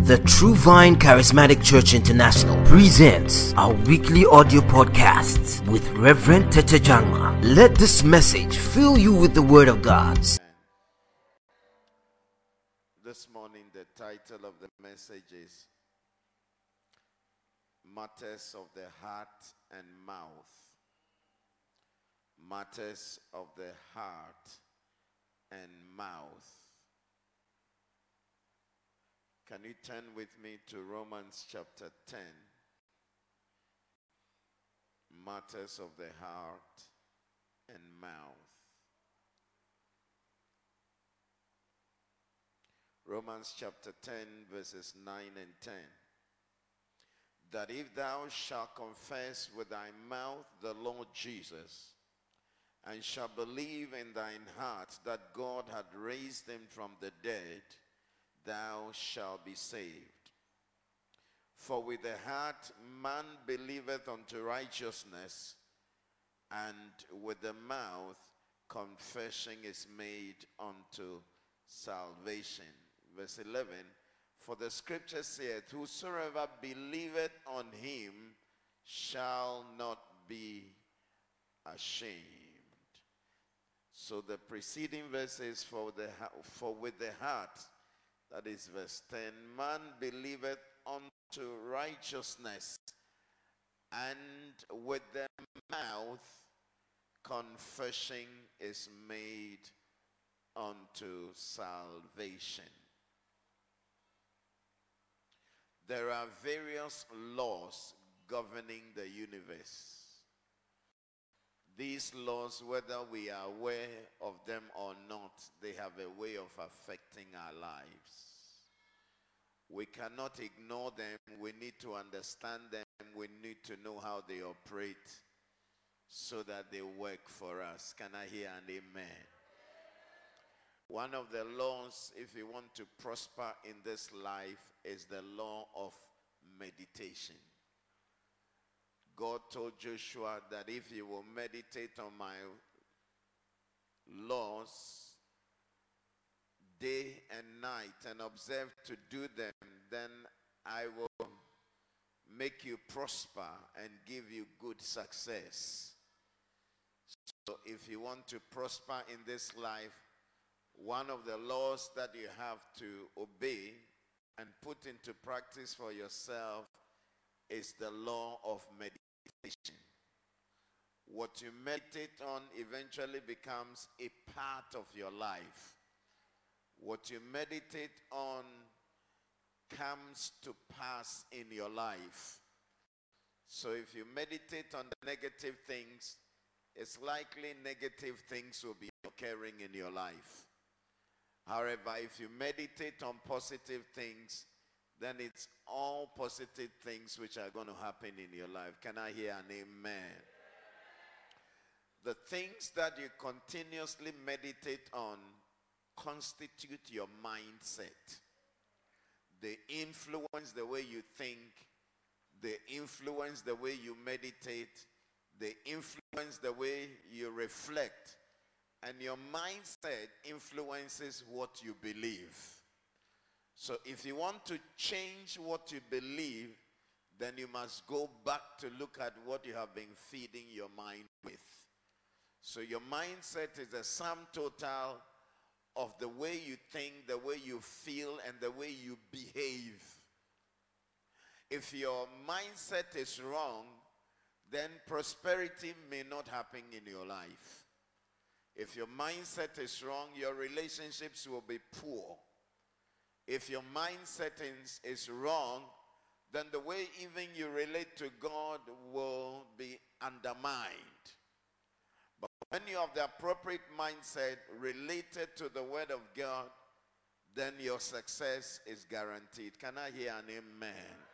The True Vine Charismatic Church International presents our weekly audio podcasts with Reverend Tete Jangma. Let this message fill you with the Word of God. This morning, the title of the message is Matters of the Heart and Mouth. Matters of the Heart and Mouth. Can you turn with me to Romans chapter 10? Matters of the Heart and Mouth. Romans chapter 10 verses 9 and 10. That if thou shalt confess with thy mouth the Lord Jesus, and shalt believe in thine heart that God hath raised him from the dead, thou shalt be saved. For with the heart man believeth unto righteousness, and with the mouth confession is made unto salvation. Verse 11, for the scripture saith, whosoever believeth on him shall not be ashamed. So the preceding verse is for with the heart, that is verse 10, man believeth unto righteousness, and with the mouth confession is made unto salvation. There are various laws governing the universe. These laws, whether we are aware of them or not, they have a way of affecting our lives. We cannot ignore them. We need to understand them. We need to know how they operate so that they work for us. Can I hear an amen? One of the laws, if you want to prosper in this life, is the law of meditation. God told Joshua that if you will meditate on my laws day and night and observe to do them, then I will make you prosper and give you good success. So if you want to prosper in this life, one of the laws that you have to obey and put into practice for yourself is the law of meditation. What you meditate on eventually becomes a part of your life. What you meditate on comes to pass in your life. So if you meditate on the negative things, it's likely negative things will be occurring in your life. However, if you meditate on positive things, then it's all positive things which are going to happen in your life. Can I hear an amen? The things that you continuously meditate on constitute your mindset. They influence the way you think. They influence the way you meditate. They influence the way you reflect. And your mindset influences what you believe. So if you want to change what you believe, then you must go back to look at what you have been feeding your mind with. So your mindset is the sum total of the way you think, the way you feel, and the way you behave. If your mindset is wrong, then prosperity may not happen in your life. If your mindset is wrong, your relationships will be poor. If your mindset is wrong, then the way even you relate to God will be undermined. But when you have the appropriate mindset related to the Word of God, then your success is guaranteed. Can I hear an amen?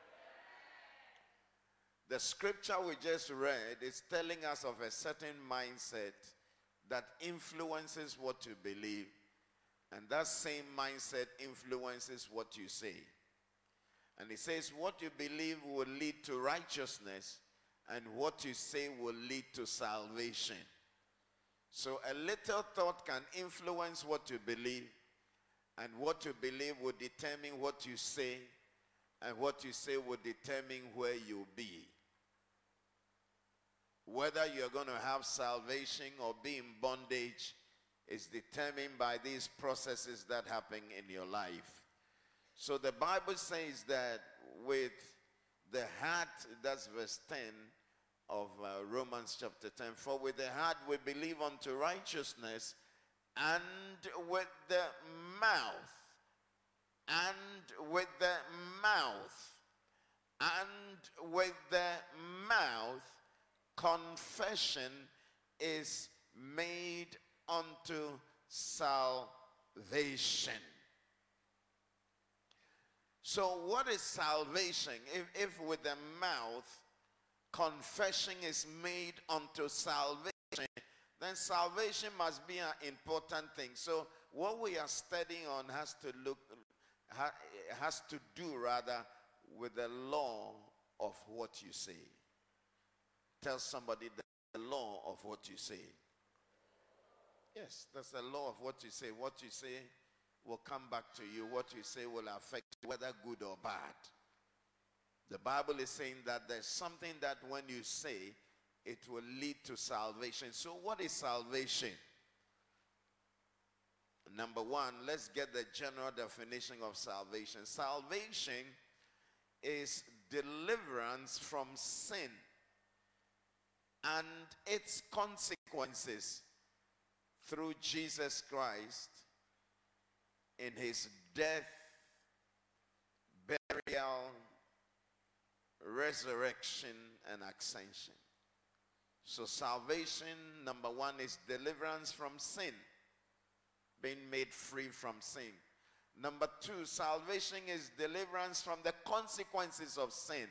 The scripture we just read is telling us of a certain mindset that influences what you believe, and that same mindset influences what you say. And it says what you believe will lead to righteousness, and what you say will lead to salvation. So a little thought can influence what you believe, and what you believe will determine what you say, And what you say will determine where you'll be. Whether you're going to have salvation or be in bondage is determined by these processes that happen in your life. So the Bible says that with the heart, that's verse 10 of Romans chapter 10, for with the heart we believe unto righteousness, and with the mouth, confession is made unto salvation. So what is salvation? If with the mouth confession is made unto salvation, then salvation must be an important thing. So what we are studying on has to do with the law of what you say. Tell somebody the law of what you say. Yes, that's the law of what you say. What you say will come back to you. What you say will affect you, whether good or bad. The Bible is saying that there's something that when you say, it will lead to salvation. So what is salvation? Number one, let's get the general definition of salvation. Salvation is deliverance from sin and its consequences through Jesus Christ in his death, burial, resurrection, and ascension. So salvation, number one, is deliverance from sin, being made free from sin. Number two, salvation is deliverance from the consequences of sin.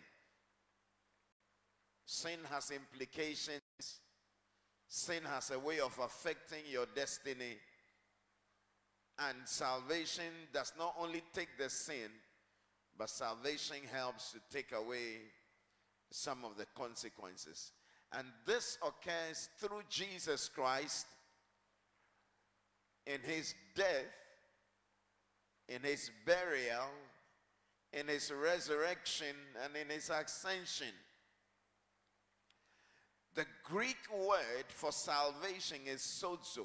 Sin has implications. Sin has a way of affecting your destiny. And salvation does not only take the sin, but salvation helps to take away some of the consequences. And this occurs through Jesus Christ in his death, in his burial, in his resurrection, and in his ascension. The Greek word for salvation is sozo,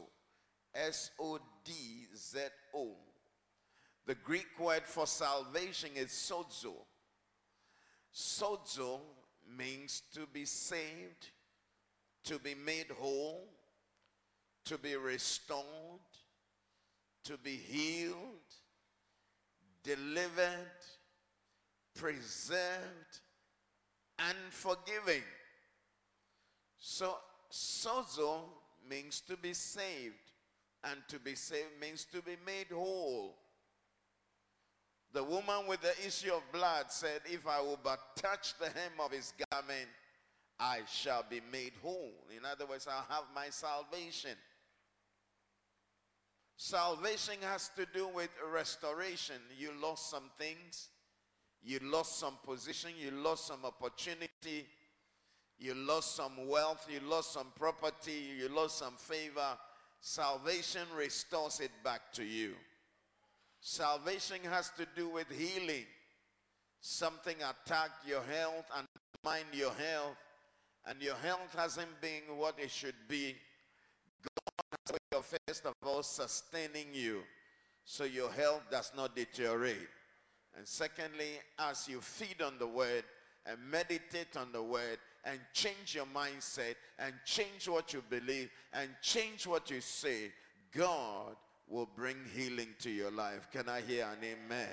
S-O-D-Z-O. The Greek word for salvation is sozo. Sozo means to be saved, to be made whole, to be restored, to be healed, delivered, preserved, and forgiven. So sozo means to be saved, and to be saved means to be made whole. The woman with the issue of blood said, if I will but touch the hem of his garment, I shall be made whole. In other words, I'll have my salvation. Salvation has to do with restoration. You lost some things. You lost some position. You lost some opportunity. You lost some wealth. You lost some property. You lost some favor. Salvation restores it back to you. Salvation has to do with healing. Something attacked your health and mind your health, and your health hasn't been what it should be. God has a way of, first of all, sustaining you so your health does not deteriorate. And secondly, as you feed on the word and meditate on the word and change your mindset and change what you believe and change what you say, God will bring healing to your life. Can I hear an amen?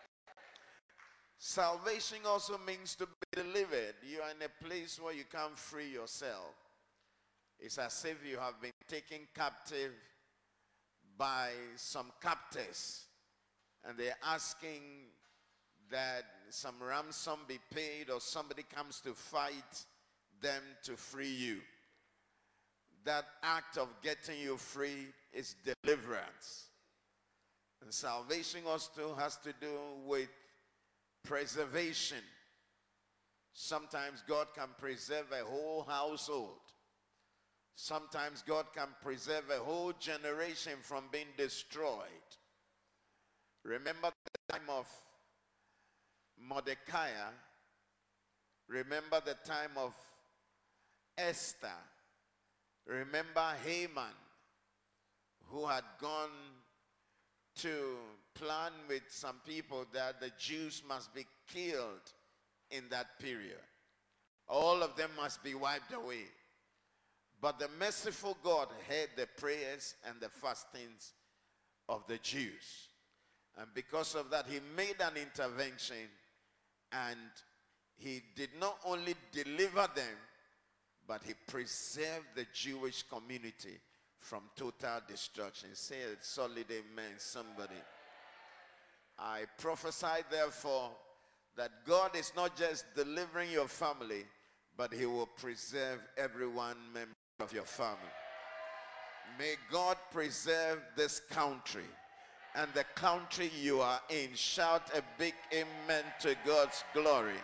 Salvation also means to be delivered. You are in a place where you can't free yourself. It's as if you have been taken captive by some captors, and they're asking that some ransom be paid, or somebody comes to fight them to free you. That act of getting you free is deliverance. And salvation also has to do with preservation. Sometimes God can preserve a whole household. Sometimes God can preserve a whole generation from being destroyed. Remember the time of Mordecai, remember the time of Esther, remember Haman, who had gone to plan with some people that the Jews must be killed in that period. All of them must be wiped away. But the merciful God heard the prayers and the fastings of the Jews. And because of that, he made an intervention, and he did not only deliver them, but he preserved the Jewish community from total destruction. Say a solid amen, somebody. I prophesy, therefore, that God is not just delivering your family, but he will preserve every one member of your family. May God preserve this country and the country you are in. Shout a big amen to God's glory.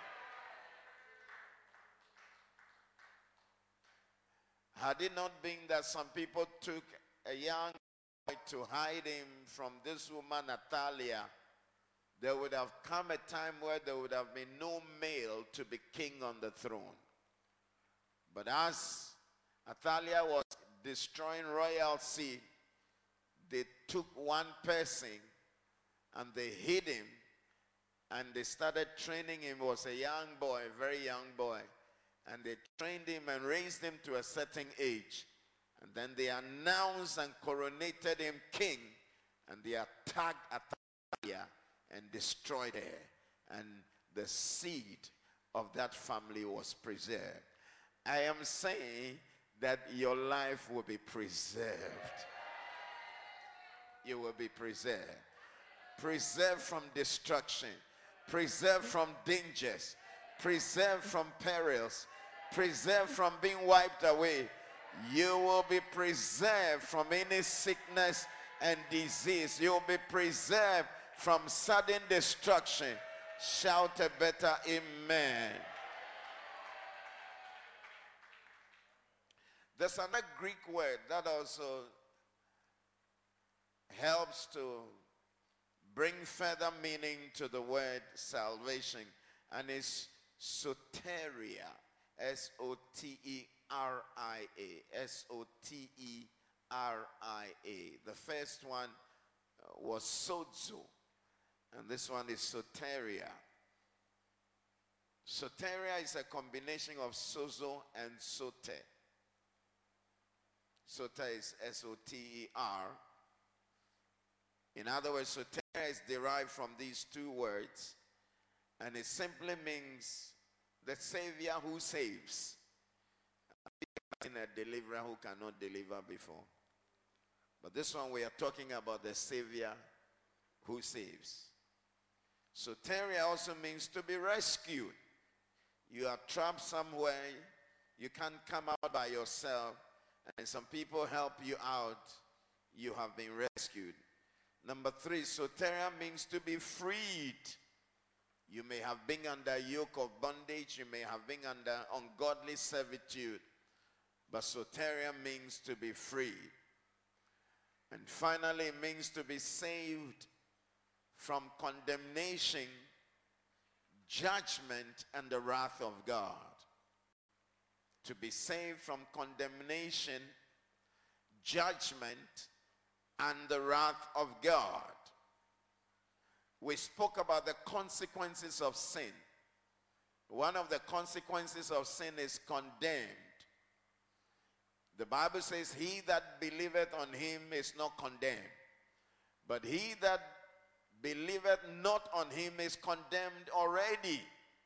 Had it not been that some people took a young boy to hide him from this woman, Athaliah, there would have come a time where there would have been no male to be king on the throne. But as Athaliah was destroying royal seed, they took one person and they hid him, and they started training him. He was a young boy, a very young boy. And they trained him and raised him to a certain age. And then they announced and coronated him king. And they attacked Athaliah and destroyed her. And the seed of that family was preserved. I am saying that your life will be preserved. You will be preserved. Preserved from destruction. Preserved from dangers. Preserved from perils. Preserved from being wiped away. You will be preserved from any sickness and disease. You will be preserved from sudden destruction. Shout a better amen. There's another Greek word that also helps to bring further meaning to the word salvation, and it's soteria. S-O-T-E-R-I-A. S-O-T-E-R-I-A. The first one was sozo, and this one is soteria. Soteria is a combination of sozo and sote. Soter is S-O-T-E-R. In other words, soteria is derived from these two words, and it simply means the Savior who saves. In a deliverer who cannot deliver before. But this one we are talking about the Savior who saves. Soteria also means to be rescued. You are trapped somewhere, you can't come out by yourself, and some people help you out, you have been rescued. Number 3, soteria means to be freed. You may have been under yoke of bondage. You may have been under ungodly servitude. But soteria means to be free. And finally, it means to be saved from condemnation, judgment, and the wrath of God. To be saved from condemnation, judgment, and the wrath of God. We spoke about the consequences of sin. One of the consequences of sin is condemned. The Bible says, he that believeth on him is not condemned. But he that believeth not on him is condemned already.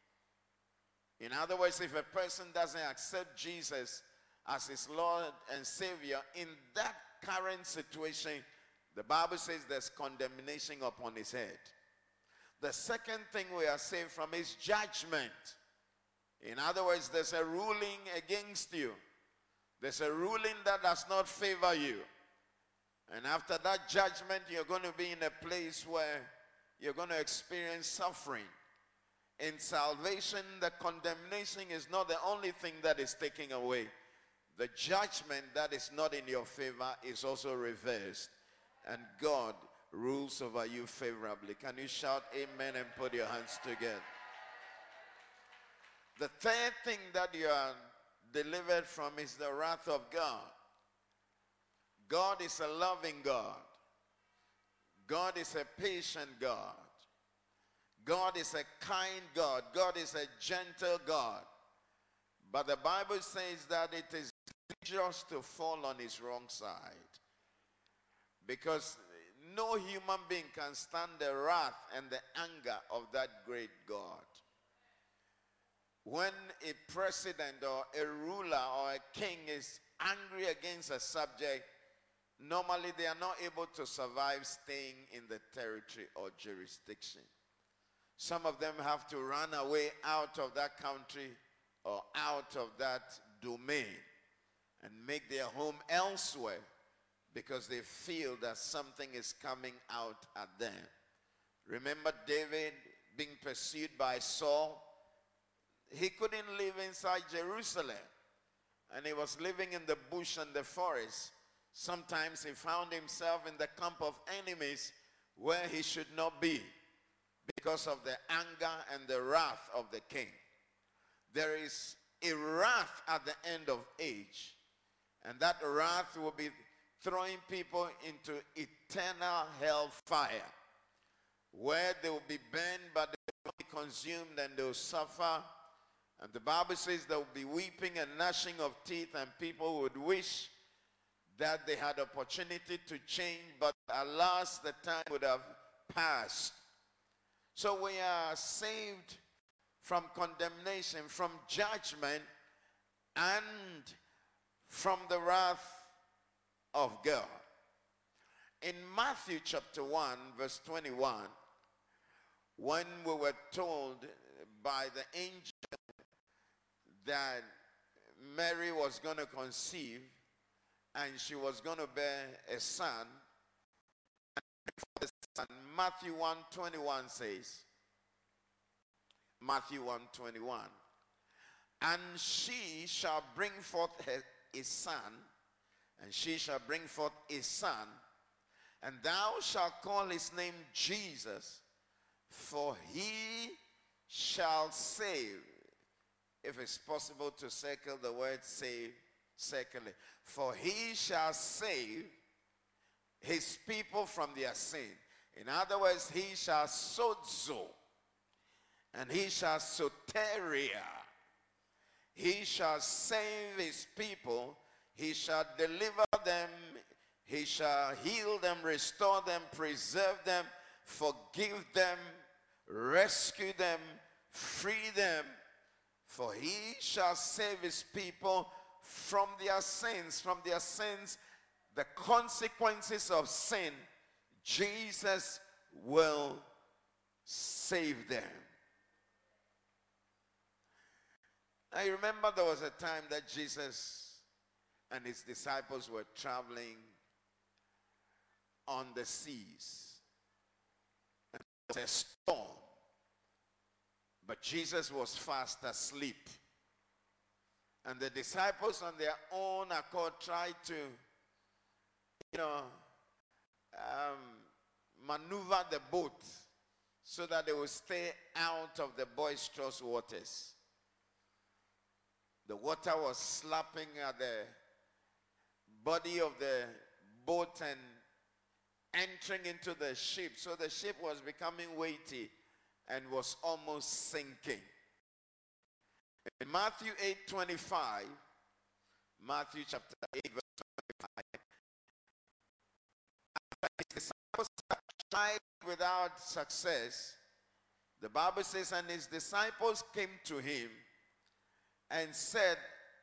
In other words, if a person doesn't accept Jesus as his Lord and Savior, in that current situation, the Bible says there's condemnation upon his head. The second thing we are saved from is judgment. In other words, there's a ruling against you. There's a ruling that does not favor you. And after that judgment, you're going to be in a place where you're going to experience suffering. In salvation, the condemnation is not the only thing that is taken away. The judgment that is not in your favor is also reversed. And God rules over you favorably. Can you shout amen and put your hands together? The third thing that you are delivered from is the wrath of God. God is a loving God. God is a patient God. God is a kind God. God is a gentle God. But the Bible says that it is dangerous to fall on his wrong side. Because no human being can stand the wrath and the anger of that great God. When a president or a ruler or a king is angry against a subject, normally they are not able to survive staying in the territory or jurisdiction. Some of them have to run away out of that country or out of that domain and make their home elsewhere because they feel that something is coming out at them. Remember David being pursued by Saul? He couldn't live inside Jerusalem, and he was living in the bush and the forest. Sometimes he found himself in the camp of enemies where he should not be because of the anger and the wrath of the king. There is a wrath at the end of age, and that wrath will be throwing people into eternal hellfire, where they will be burned but they will not be consumed, and they will suffer. And the Bible says there will be weeping and gnashing of teeth, and people would wish that they had opportunity to change, but alas, the time would have passed. So we are saved from condemnation, from judgment, and from the wrath of God. In Matthew chapter 1, verse 21, when we were told by the angel that Mary was going to conceive and she was going to bear a son, Matthew 1:21 says, Matthew 1:21, and she shall bring forth a son, and she shall bring forth a son, and thou shalt call his name Jesus, for he shall save. If it's possible to circle the word save, circle it. For he shall save his people from their sin. In other words, he shall sozo, and he shall soteria. He shall save his people. He shall deliver them. He shall heal them, restore them, preserve them, forgive them, rescue them, free them. For he shall save his people from their sins, the consequences of sin. Jesus will save them. I remember there was a time that Jesus and his disciples were traveling on the seas. And there was a storm. But Jesus was fast asleep. And the disciples on their own accord tried to, maneuver the boat so that they would stay out of the boisterous waters. The water was slapping at the body of the boat and entering into the ship. So the ship was becoming weighty and was almost sinking. In Matthew 8:25, Matthew chapter 8, verse 25, after his disciples had tried without success, the Bible says, and his disciples came to him and said,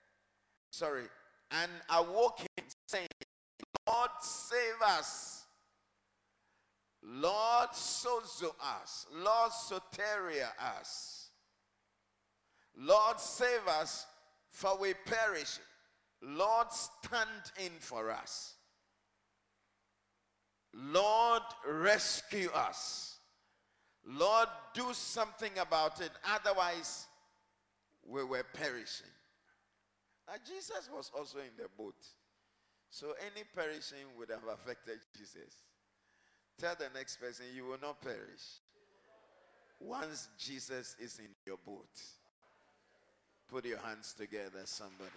and awoke him, saying, Lord, save us. Lord, sozo us. Lord, soteria us. Lord, save us, for we perish. Lord, stand in for us. Lord, rescue us. Lord, do something about it. Otherwise, we were perishing. Now, Jesus was also in the boat. So any perishing would have affected Jesus. Tell the next person, you will not perish once Jesus is in your boat. Put your hands together, somebody.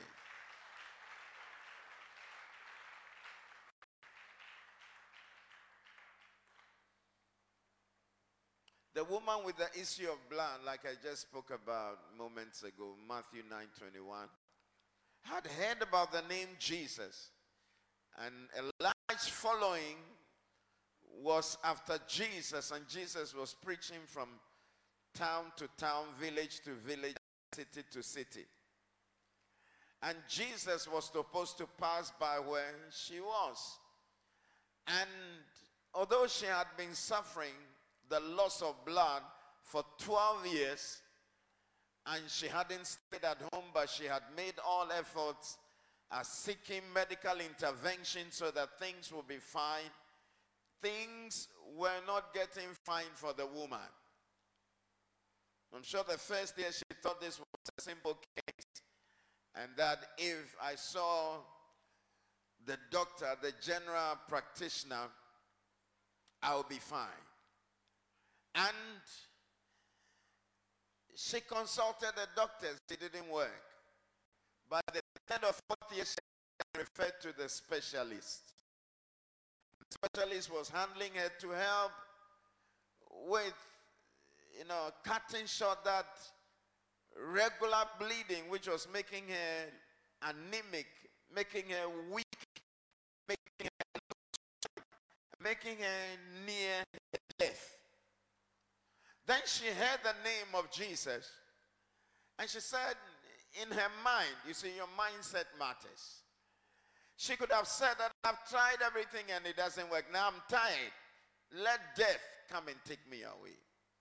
The woman with the issue of blood, like I just spoke about moments ago, Matthew 9:21, had heard about the name Jesus, and a large following was after Jesus, and Jesus was preaching from town to town, village to village, city to city. And Jesus was supposed to pass by where she was. And although she had been suffering the loss of blood for 12 years, and she hadn't stayed at home, but she had made all efforts seeking medical intervention so that things would be fine, things were not getting fine for the woman. I'm sure the first year she thought this was a simple case, and that if I saw the doctor, the general practitioner, I'll be fine. And she consulted the doctors. It didn't work. By the third or fourth year, she referred to the specialist. The specialist was handling her to help with, cutting short that regular bleeding, which was making her anemic, making her weak, making her near death. Then she heard the name of Jesus, and she said in her mind, you see, your mindset matters. She could have said that I've tried everything and it doesn't work. Now I'm tired. Let death come and take me away.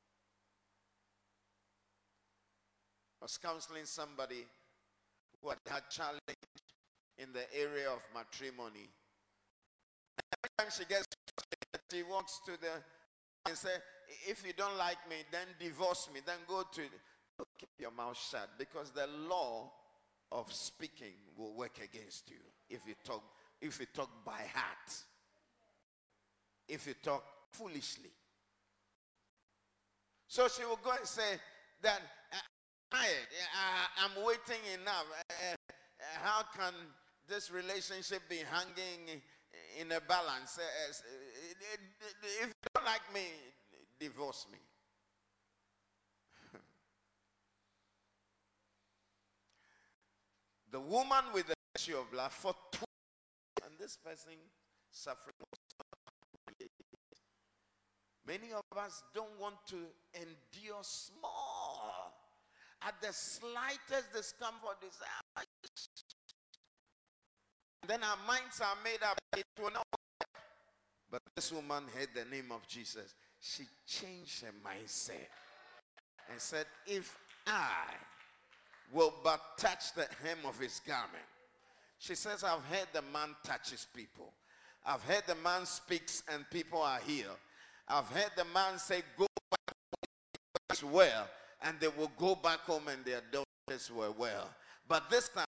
I was counseling somebody who had challenge in the area of matrimony. Every time she gets frustrated, she walks to the and say, if you don't like me, then divorce me. Then go to, keep your mouth shut, because the law of speaking will work against you if you talk by heart, if you talk foolishly. So she will go and say that I'm waiting enough. How can this relationship be hanging in a balance? If you don't like me, divorce me. The woman with the issue of blood for 2 years, and this person suffering. Many of us don't want to endure small. At the slightest discomfort, then our minds are made up. It will not work. But this woman heard the name of Jesus. She changed her mindset and said, if I will but touch the hem of his garment. She says, I've heard the man touches people. I've heard the man speaks and people are healed. I've heard the man say, go back home well, and they will go back home and their daughters were well. But this time,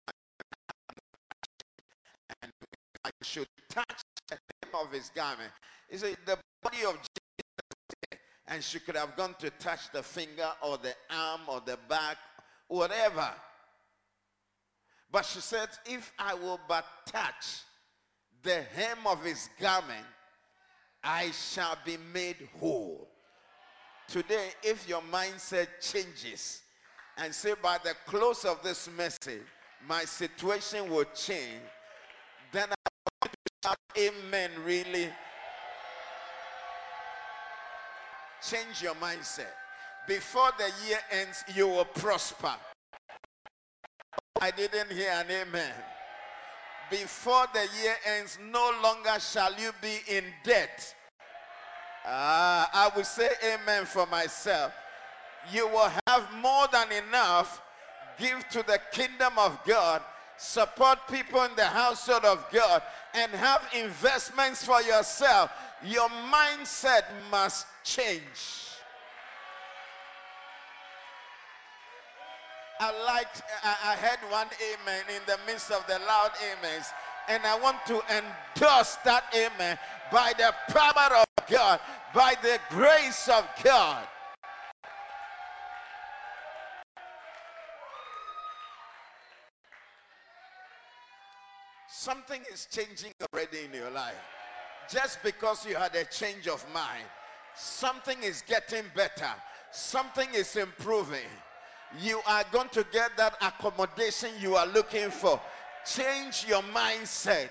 and I should touch the hem of his garment. He said, the body of Jesus, and she could have gone to touch the finger or the arm or the back, whatever. But she said, if I will but touch the hem of his garment, I shall be made whole. Today, if your mindset changes and say, by the close of this message, my situation will change, then I want to shout amen, really. Change your mindset. Before the year ends, you will prosper. I didn't hear an amen. Before the year ends, no longer shall you be in debt. I will say amen for myself. You will have more than enough. Give to the kingdom of God. Support people in the household of God. And have investments for yourself. Your mindset must change. I heard one amen in the midst of the loud amens. And I want to endorse that amen by the power of God, by the grace of God. Something is changing already in your life. Just because you had a change of mind, something is getting better. Something is improving. You are going to get that accommodation you are looking for. Change your mindset.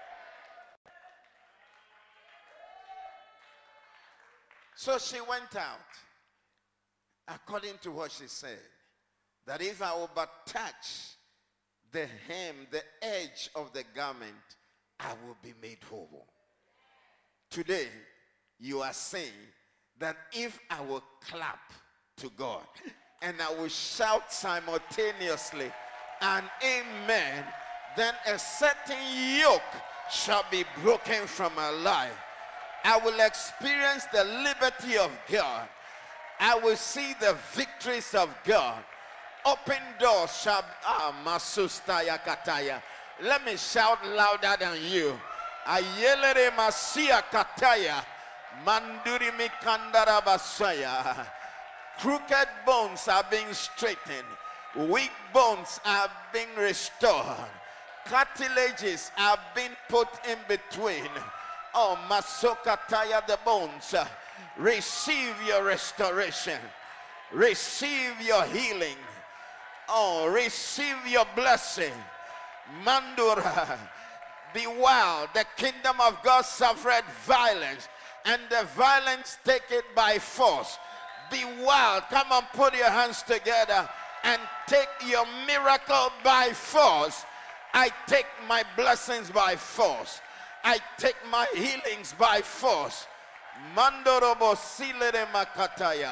So she went out, according to what she said, that if I will but touch the hem, the edge of the garment, I will be made whole. Today, you are saying that if I will clap to God and I will shout simultaneously an amen, then a certain yoke shall be broken from my life. I will experience the liberty of God. I will see the victories of God. Open doors shall masustaya kataya. Let me shout louder than you. Ayelere masia kataya. Manduri mikandara basaya. Crooked bones are being straightened. Weak bones are being restored. Cartilages are being put in between. Oh, masokataya, the bones. Receive your restoration. Receive your healing. Oh, receive your blessing. Mandura. Be wild. The kingdom of God suffered violence, and the violence take it by force. Be wild. Come on, put your hands together and take your miracle by force. I take my blessings by force. I take my healings by force. Mandorobo silere makataya.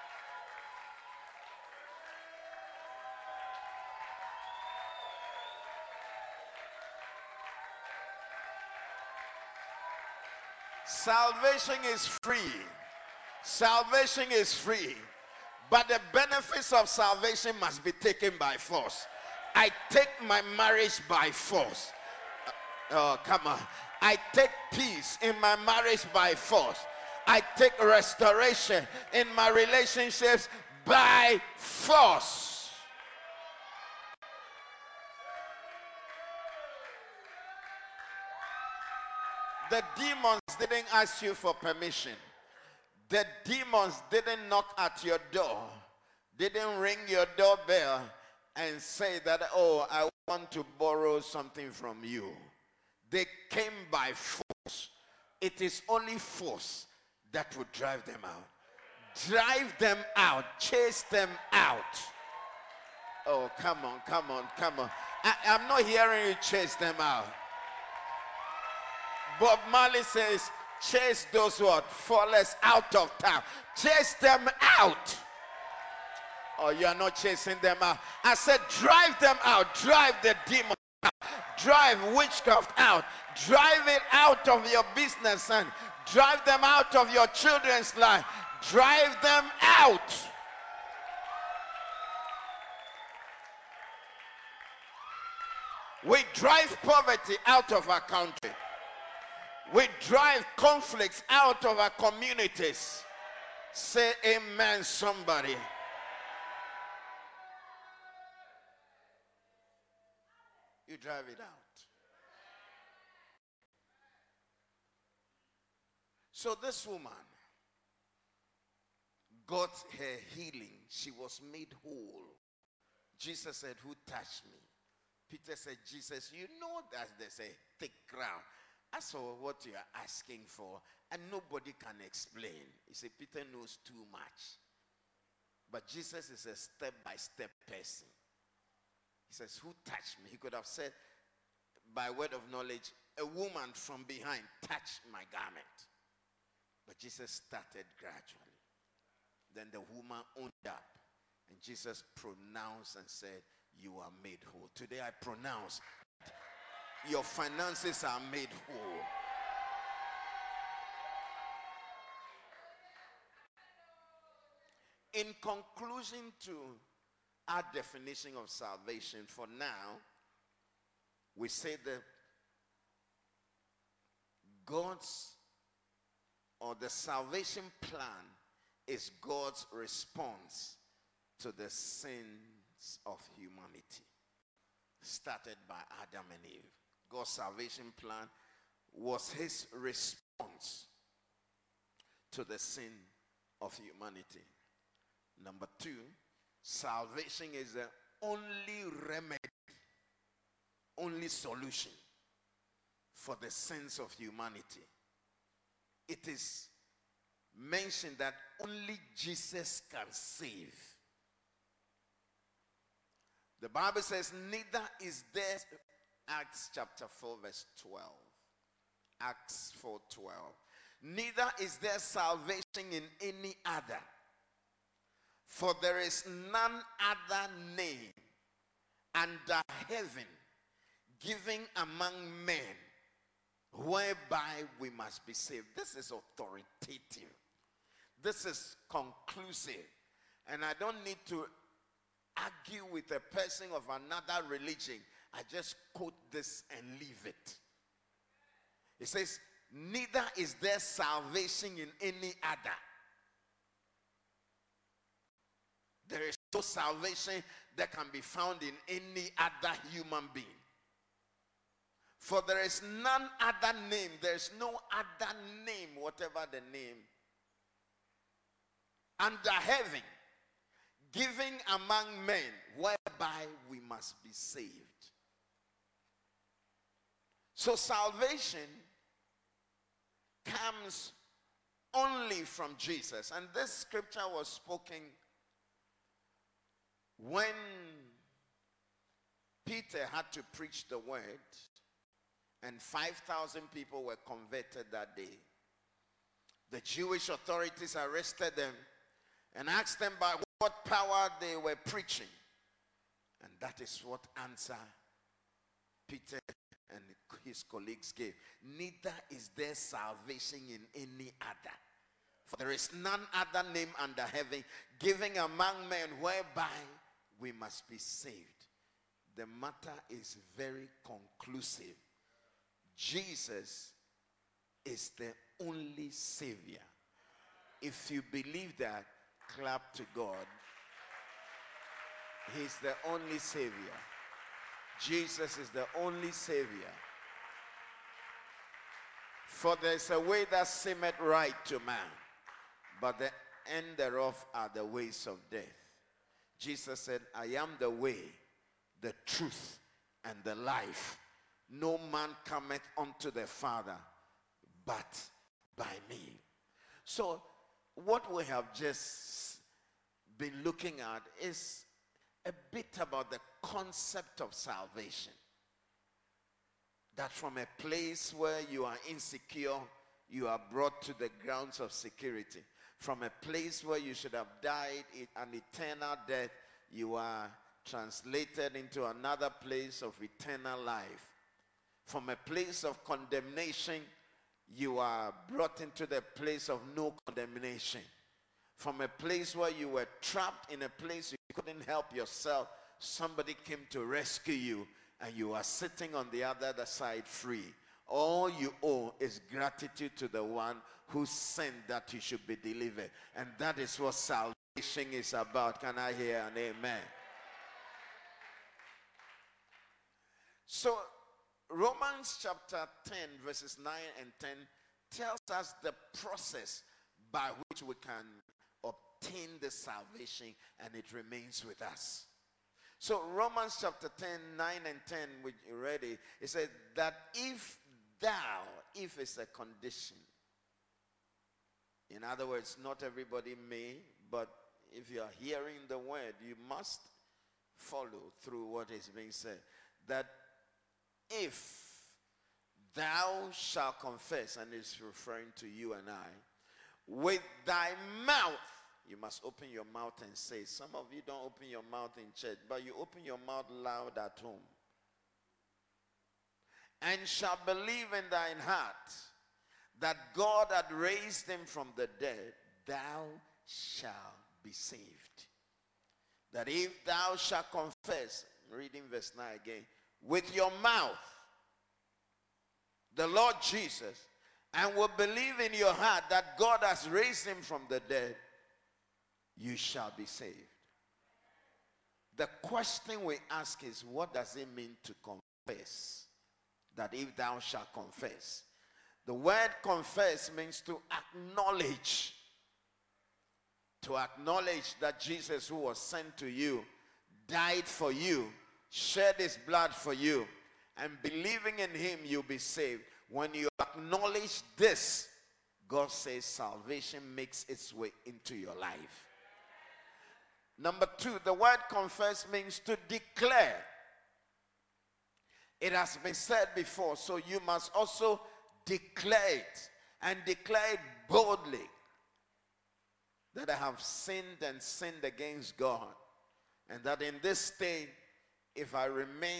Salvation is free. Salvation is free. But the benefits of salvation must be taken by force. I take my marriage by force. Oh, come on. I take peace in my marriage by force. I take restoration in my relationships by force. The demons didn't ask you for permission. The demons didn't knock at your door. Didn't ring your doorbell and say that, oh, I want to borrow something from you. They came by force. It is only force that would drive them out. Drive them out. Chase them out. Oh, come on, come on, come on. I'm not hearing you chase them out. Bob Marley says, chase those who are fallers out of town. Chase them out. Oh, you are not chasing them out. I said, drive them out. Drive the demon out. Drive witchcraft out. Drive it out of your business and drive them out of your children's life. Drive them out. We drive poverty out of our country. We drive conflicts out of our communities. Say amen, somebody. You drive it out. So this woman got her healing. She was made whole. Jesus said, who touched me? Peter said, Jesus, you know that there's a thick crowd. As for what you are asking for, and nobody can explain. He said, Peter knows too much. But Jesus is a step-by-step person. He says, who touched me? He could have said, by word of knowledge, a woman from behind touched my garment. But Jesus started gradually. Then the woman owned up. And Jesus pronounced and said, you are made whole. Today I pronounce, your finances are made whole. In conclusion to our definition of salvation, for now, we say that God's, or the salvation plan is God's response to the sins of humanity, started by Adam and Eve. God's salvation plan was his response to the sin of humanity. Number two, salvation is the only remedy, only solution for the sins of humanity. It is mentioned that only Jesus can save. The Bible says, neither is there, Acts chapter 4 verse 12. Acts 4:12. Neither is there salvation in any other, for there is none other name under heaven given among men whereby we must be saved. This is authoritative. This is conclusive. And I don't need to argue with a person of another religion. I just quote this and leave it. It says, neither is there salvation in any other. There is no salvation that can be found in any other human being. For there is none other name, there is no other name, whatever the name, under heaven, given among men, whereby we must be saved. So salvation comes only from Jesus. And this scripture was spoken when Peter had to preach the word, and 5,000 people were converted that day. The Jewish authorities arrested them and asked them by what power they were preaching. And that is what answer Peter and his colleagues gave. Neither is there salvation in any other. For there is none other name under heaven given among men whereby we must be saved. The matter is very conclusive. Jesus is the only Savior. If you believe that, clap to God. He's the only Savior. Jesus is the only Savior. For there is a way that seemeth right to man, but the end thereof are the ways of death. Jesus said, I am the way, the truth, and the life. No man cometh unto the Father but by me. So what we have just been looking at is a bit about the concept of salvation. That from a place where you are insecure, you are brought to the grounds of security. From a place where you should have died an eternal death, you are translated into another place of eternal life. From a place of condemnation, you are brought into the place of no condemnation. From a place where you were trapped in a place you couldn't help yourself, somebody came to rescue you, and you are sitting on the other side free. All you owe is gratitude to the one who sent that you should be delivered. And that is what salvation is about. Can I hear an amen? So Romans chapter 10 verses 9 and 10 tells us the process by which we can obtain the salvation, and it remains with us. So Romans chapter 10, 9 and 10, we read it. It said that if is a condition. In other words, not everybody may, but if you are hearing the word, you must follow through what is being said. That if thou shalt confess, and it's referring to you and I, with thy mouth, you must open your mouth and say. Some of you don't open your mouth in church, but you open your mouth loud at home. And shall believe in thine heart that God had raised him from the dead, thou shalt be saved. That if thou shalt confess, reading verse 9 again, with your mouth the Lord Jesus, and will believe in your heart that God has raised him from the dead, you shall be saved. The question we ask is, what does it mean to confess that if thou shalt confess. The word confess means to acknowledge. To acknowledge that Jesus, who was sent to you, died for you, shed his blood for you, and believing in him, you'll be saved. When you acknowledge this, God says salvation makes its way into your life. Number two, the word confess means to declare. It has been said before, so you must also declare it, and declare it boldly, that I have sinned and sinned against God, and that in this state, if I remain,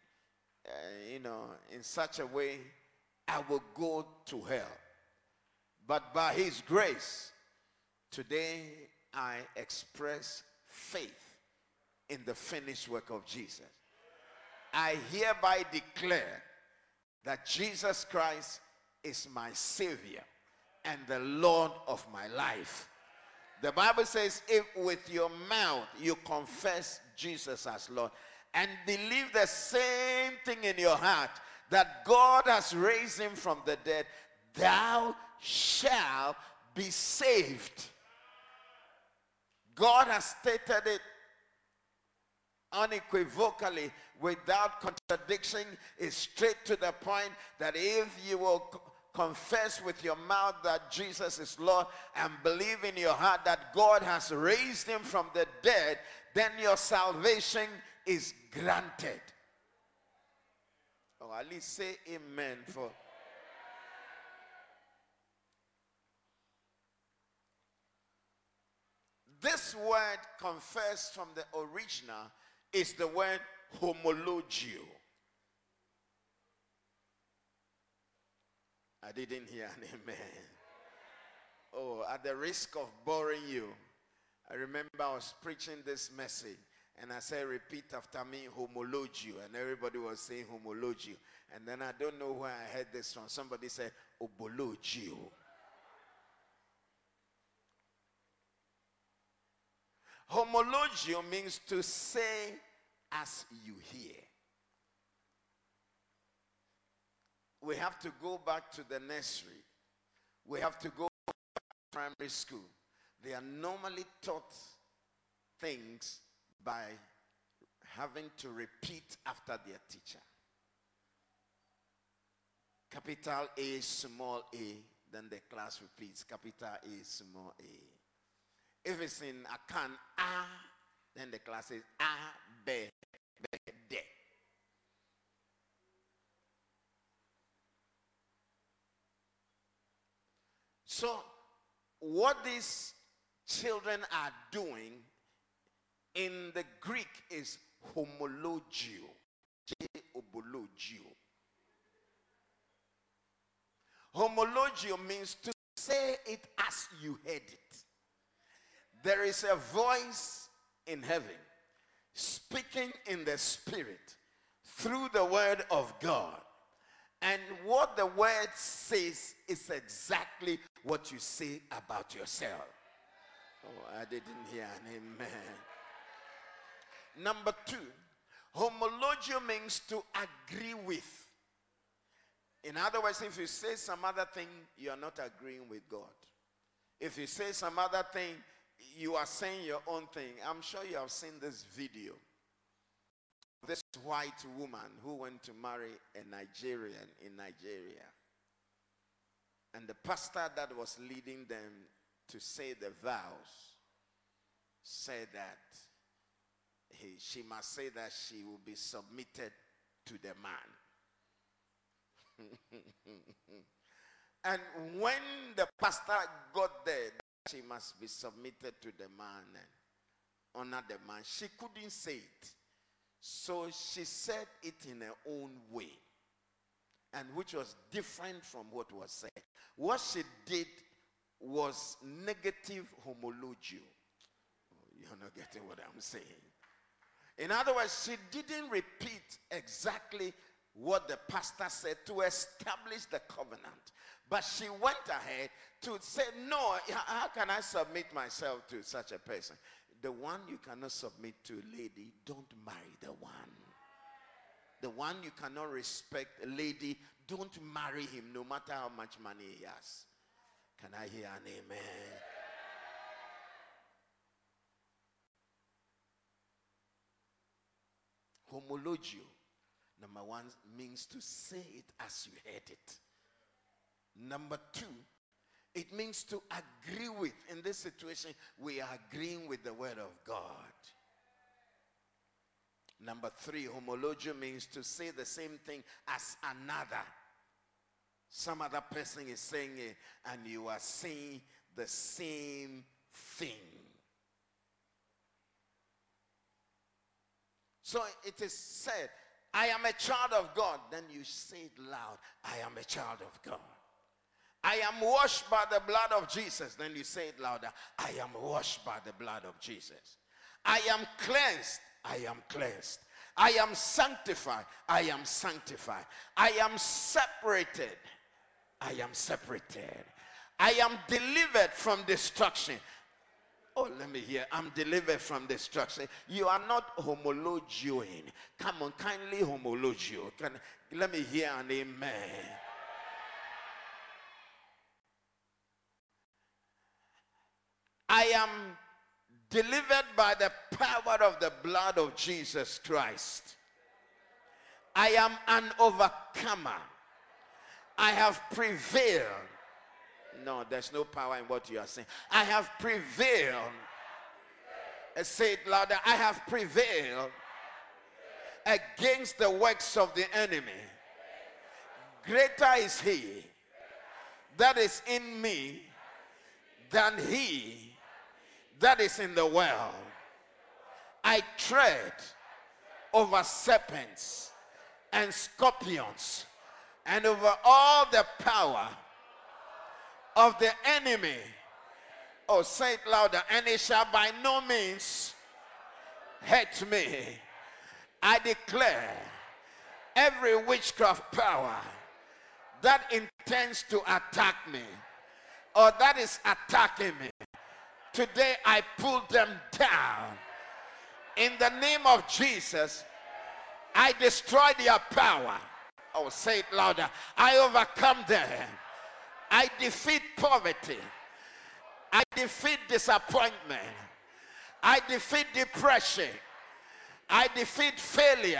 in such a way, I will go to hell. But by his grace, today I express faith in the finished work of Jesus. I hereby declare that Jesus Christ is my Savior and the Lord of my life. The Bible says, if with your mouth you confess Jesus as Lord and believe the same thing in your heart, that God has raised him from the dead, thou shalt be saved. God has stated it unequivocally, without contradiction. Is straight to the point that if you will confess with your mouth that Jesus is Lord and believe in your heart that God has raised him from the dead, then your salvation is granted. Or at least say amen. For this word confess from the original is the word homologio. I didn't hear an amen. Oh, at the risk of boring you, I remember I was preaching this message and I said, repeat after me, homologio. And everybody was saying homologio. And then I don't know where I heard this from. Somebody said, obologio. Homologio means to say as you hear. We have to go back to the nursery. We have to go back to primary school. They are normally taught things by having to repeat after their teacher. Capital A, small a, then the class repeats. Capital A, small a. If it's in Akan A, then the class says A, B, B, D. So, what these children are doing in the Greek is homologio. J-obologio. Homologio means to say it as you heard it. There is a voice in heaven speaking in the spirit through the word of God. And what the word says is exactly what you say about yourself. Oh, I didn't hear an amen. Number two, homologio means to agree with. In other words, if you say some other thing, you are not agreeing with God. If you say some other thing, you are saying your own thing. I'm sure you have seen this video. This white woman who went to marry a Nigerian in Nigeria. And the pastor that was leading them to say the vows said that she must say that she will be submitted to the man. And when the pastor got there, she must be submitted to the man and honor the man, she couldn't say it. So she said it in her own way, and which was different from what was said. What she did was negative homologio. You're not getting what I'm saying. In other words, she didn't repeat exactly what the pastor said to establish the covenant. But she went ahead to say, no, how can I submit myself to such a person? The one you cannot submit to, lady, don't marry the one. the one you cannot respect, a lady, don't marry him no matter how much money he has. Can I hear an amen? Homologio, number one, means to say it as you heard it. Number two, it means to agree with. In this situation, we are agreeing with the word of God. Number three, homologio means to say the same thing as another. Some other person is saying it, and you are saying the same thing. So it is said, I am a child of God. Then you say it loud, I am a child of God. I am washed by the blood of Jesus. Then you say it louder, I am washed by the blood of Jesus. I am cleansed. I am cleansed. I am sanctified. I am sanctified. I am separated. I am separated. I am delivered from destruction. Oh, let me hear. I'm delivered from destruction. You are not homologioing. Come on, kindly homologio. Let me hear an amen. I am delivered by the power of the blood of Jesus Christ. I am an overcomer. I have prevailed. No, there's no power in what you are saying. I have prevailed. Say it louder. I have prevailed against the works of the enemy. Greater is he that is in me than he that is in the world. I tread over serpents and scorpions and over all the power of the enemy. Oh, say it louder. And it shall by no means hurt me. I declare every witchcraft power that intends to attack me or that is attacking me, today I pull them down. In the name of Jesus, I destroy their power. Oh, say it louder. I overcome them. I defeat poverty. I defeat disappointment. I defeat depression. I defeat failure.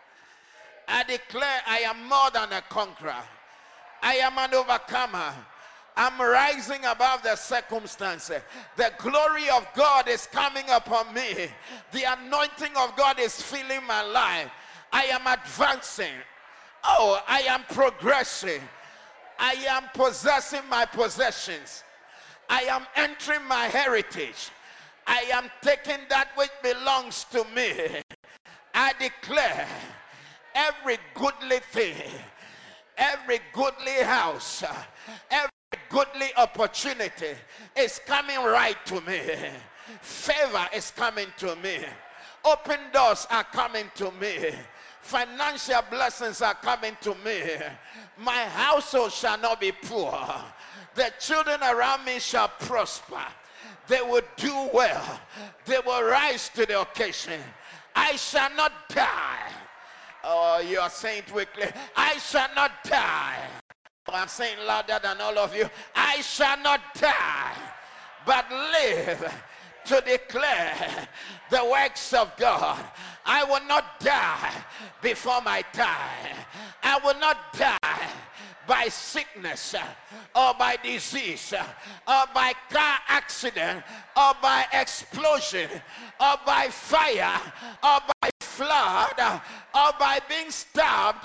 I declare I am more than a conqueror. I am an overcomer. I'm rising above the circumstances. The glory of God is coming upon me. The anointing of God is filling my life. I am advancing. Oh, I am progressing. I am possessing my possessions. I am entering my heritage. I am taking that which belongs to me. I declare every goodly thing, every goodly house, every goodly opportunity is coming right to me. Favor is coming to me. Open doors are coming to me. Financial blessings are coming to me. My household shall not be poor. The children around me shall prosper. They will do well. They will rise to the occasion. I shall not die. Oh, you are saying it quickly. I shall not die. I'm saying louder than all of you. I shall not die, but live to declare the works of God. I will not die before my time. I will not die by sickness or by disease or by car accident or by explosion or by fire or by flood or by being stabbed.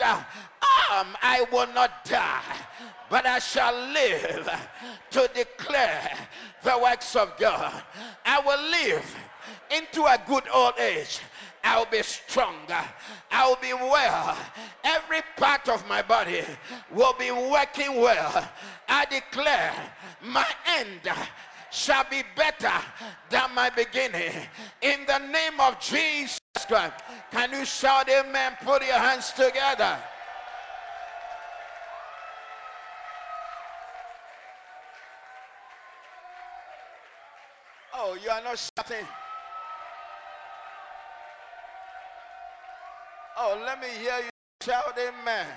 I will not die, but I shall live to declare the works of God. I will live into a good old age. I will be stronger. I will be well. Every part of my body will be working well. I declare my end shall be better than my beginning. In the name of Jesus Christ. Can you shout amen? Put your hands together. Oh, you are not shouting. Oh, let me hear you. Shout amen.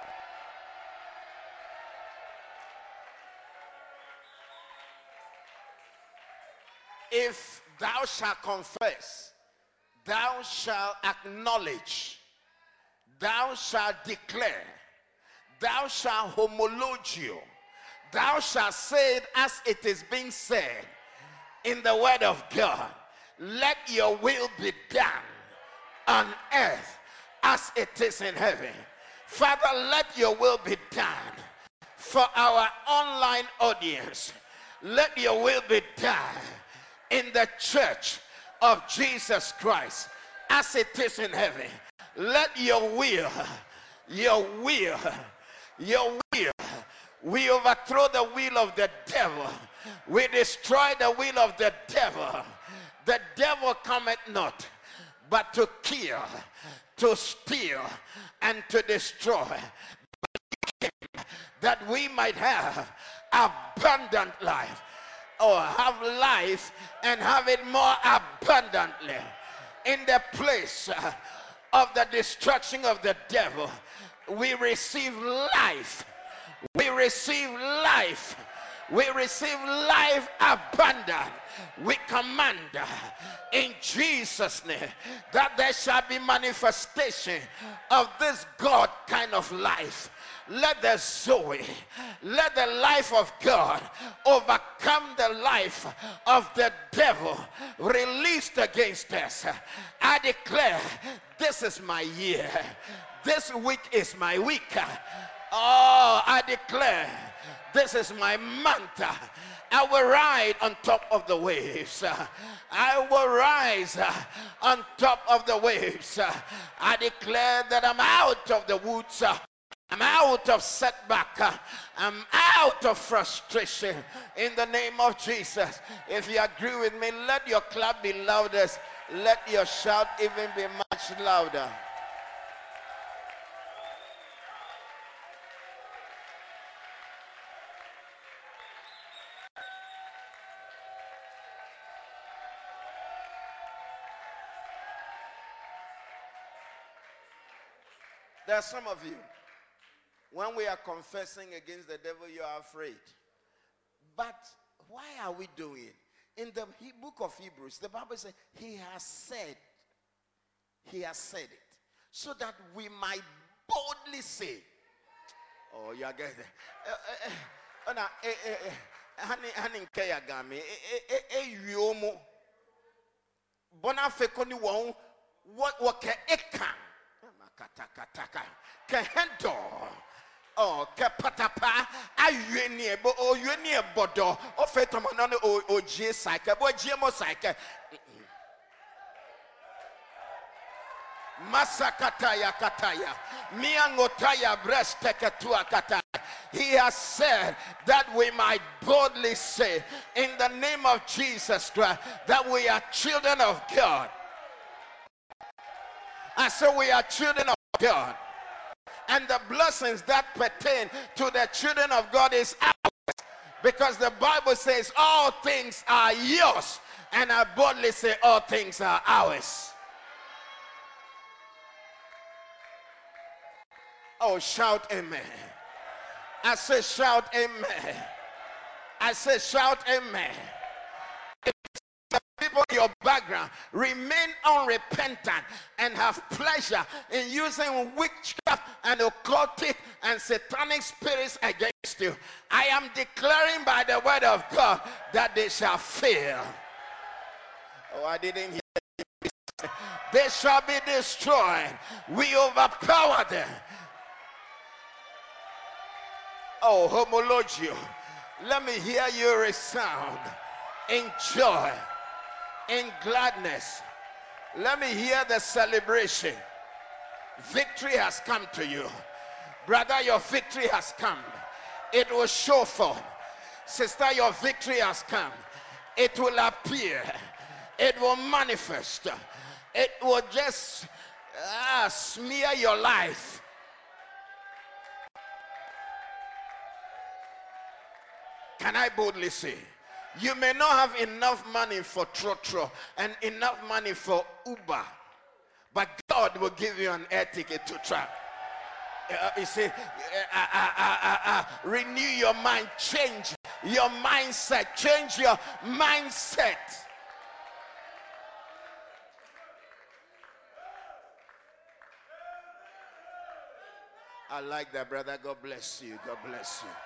If thou shalt confess, thou shalt acknowledge, thou shalt declare, thou shalt homologio, thou shalt say it as it is being said in the word of God. Let your will be done on earth as it is in heaven. Father, let your will be done for our online audience. Let your will be done in the church of Jesus Christ as it is in heaven. Let your will, we overthrow the will of the devil. We destroy the will of the devil. The devil cometh not but to kill, to steal, and to destroy, that we might have abundant life, or have life and have it more abundantly. In the place of the destruction of the devil, we receive life. We receive life. We receive life abundant. We command in Jesus' name that there shall be manifestation of this God kind of life. Let the Zoe, let the life of God overcome the life of the devil released against us. I declare, this is my year. This week is my week. Oh, I declare, this is my month. I will ride on top of the waves. I will rise on top of the waves. I declare that I'm out of the woods. I'm out of setback. I'm out of frustration in the name of Jesus. If you agree with me, let your clap be loudest. Let your shout even be much louder. There are some of you, when we are confessing against the devil, you are afraid. But why are we doing it? In the book of Hebrews, the Bible says, he has said it, so that we might boldly say, oh, you are getting it. Oh, kapatapa ayuenie bo oyuenie bodo o fetomano o gie cycle bo giemo cycle masakataya kataya miangotaya bresteketua kataya. He has said that we might boldly say in the name of Jesus Christ that we are children of God. I said we are children of God. And the blessings that pertain to the children of God is ours. Because the Bible says all things are yours. And I boldly say all things are ours. Oh, shout amen. I say shout amen. I say shout amen. People in your background remain unrepentant and have pleasure in using witchcraft and occultic and satanic spirits against you, I am declaring by the word of God that they shall fail. Oh, I didn't hear you. They shall be destroyed. We overpower them. Oh, homologio, let me hear you resound in joy, in gladness. Let me hear the celebration. Victory has come to you. Brother, your victory has come. It will show forth. Sister, your victory has come. It will appear. It will manifest. It will just smear your life. Can I boldly say, you may not have enough money for trotro and enough money for Uber, but God will give you an air ticket to travel. You see, renew your mind, change your mindset, change your mindset. I like that, brother. God bless you. God bless you.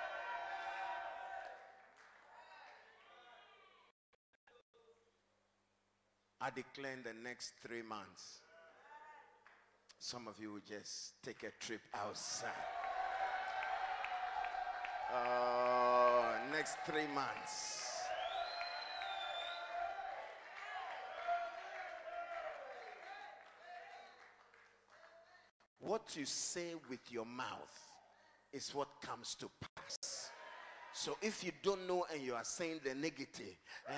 I declare in the next 3 months, some of you will just take a trip outside. Next 3 months. What you say with your mouth is what comes to pass. So if you don't know and you are saying the negative,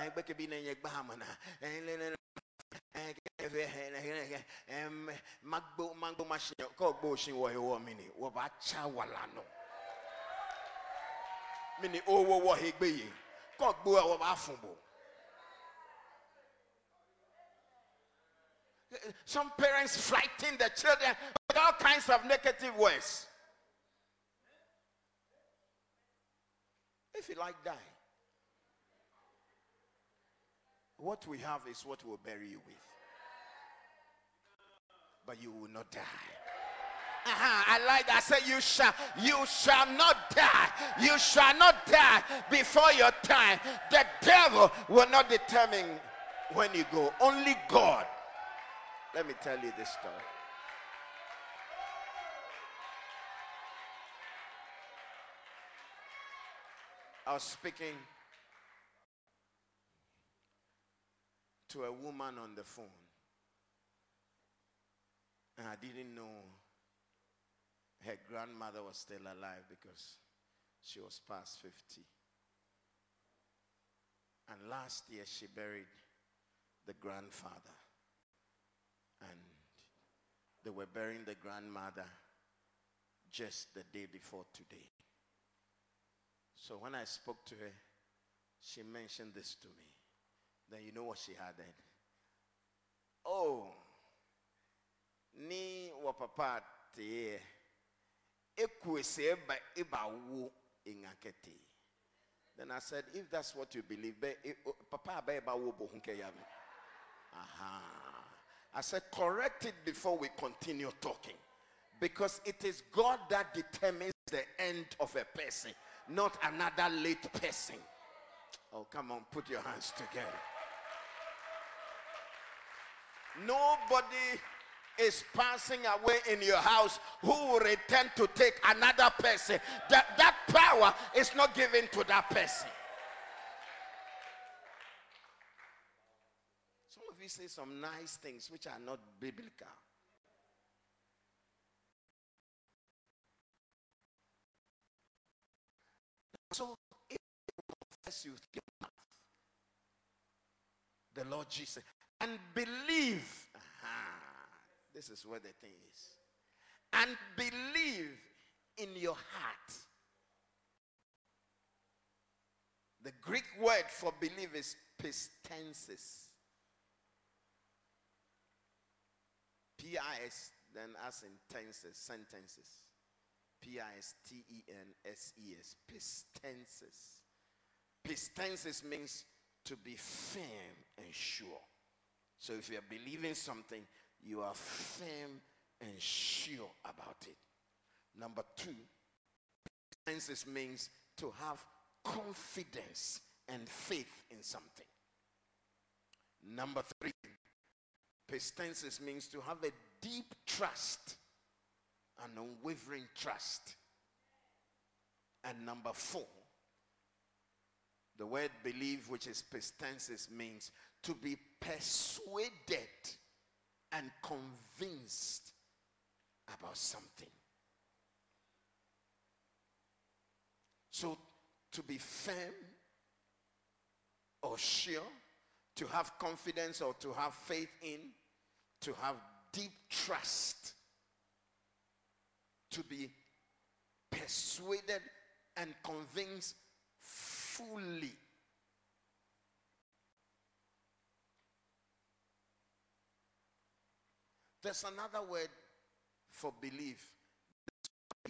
some parents frighten the children with all kinds of negative words. If you like die, what we have is what we'll bury you with. But you will not die. I like that. I said you shall not die. You shall not die before your time. The devil will not determine when you go. Only God. Let me tell you this story. I was speaking to a woman on the phone, and I didn't know her grandmother was still alive because she was past 50. And last year she buried the grandfather, and they were burying the grandmother just the day before today. So when I spoke to her, she mentioned this to me. Then you know what she added? Oh, ni wapapa te ekwese ba ibawo ingakete. Then I said, if that's what you believe, papa ba ibawo bohunke yami. Aha. I said, correct it before we continue talking, because it is God that determines the end of a person, not another late person. Oh, come on, put your hands together. Nobody is passing away in your house who will return to take another person. That power is not given to that person. Some of you say some nice things which are not biblical. So if you confess with your mouth the Lord Jesus and believe, this is where the thing is, and believe in your heart. The Greek word for believe is pistensis. P-I-S, then as in tenses, sentences. P-I-S-T-E-N-S-E-S, pistensis. Pistensis means to be firm and sure. So if you are believing something, you are firm and sure about it. Number two, pistensis means to have confidence and faith in something. Number three, pistensis means to have a deep trust, an unwavering trust. And number four, the word believe, which is pistensis, means to be persuaded and convinced about something. So to be firm or sure, to have confidence or to have faith in, to have deep trust, to be persuaded and convinced fully. There's another word for belief.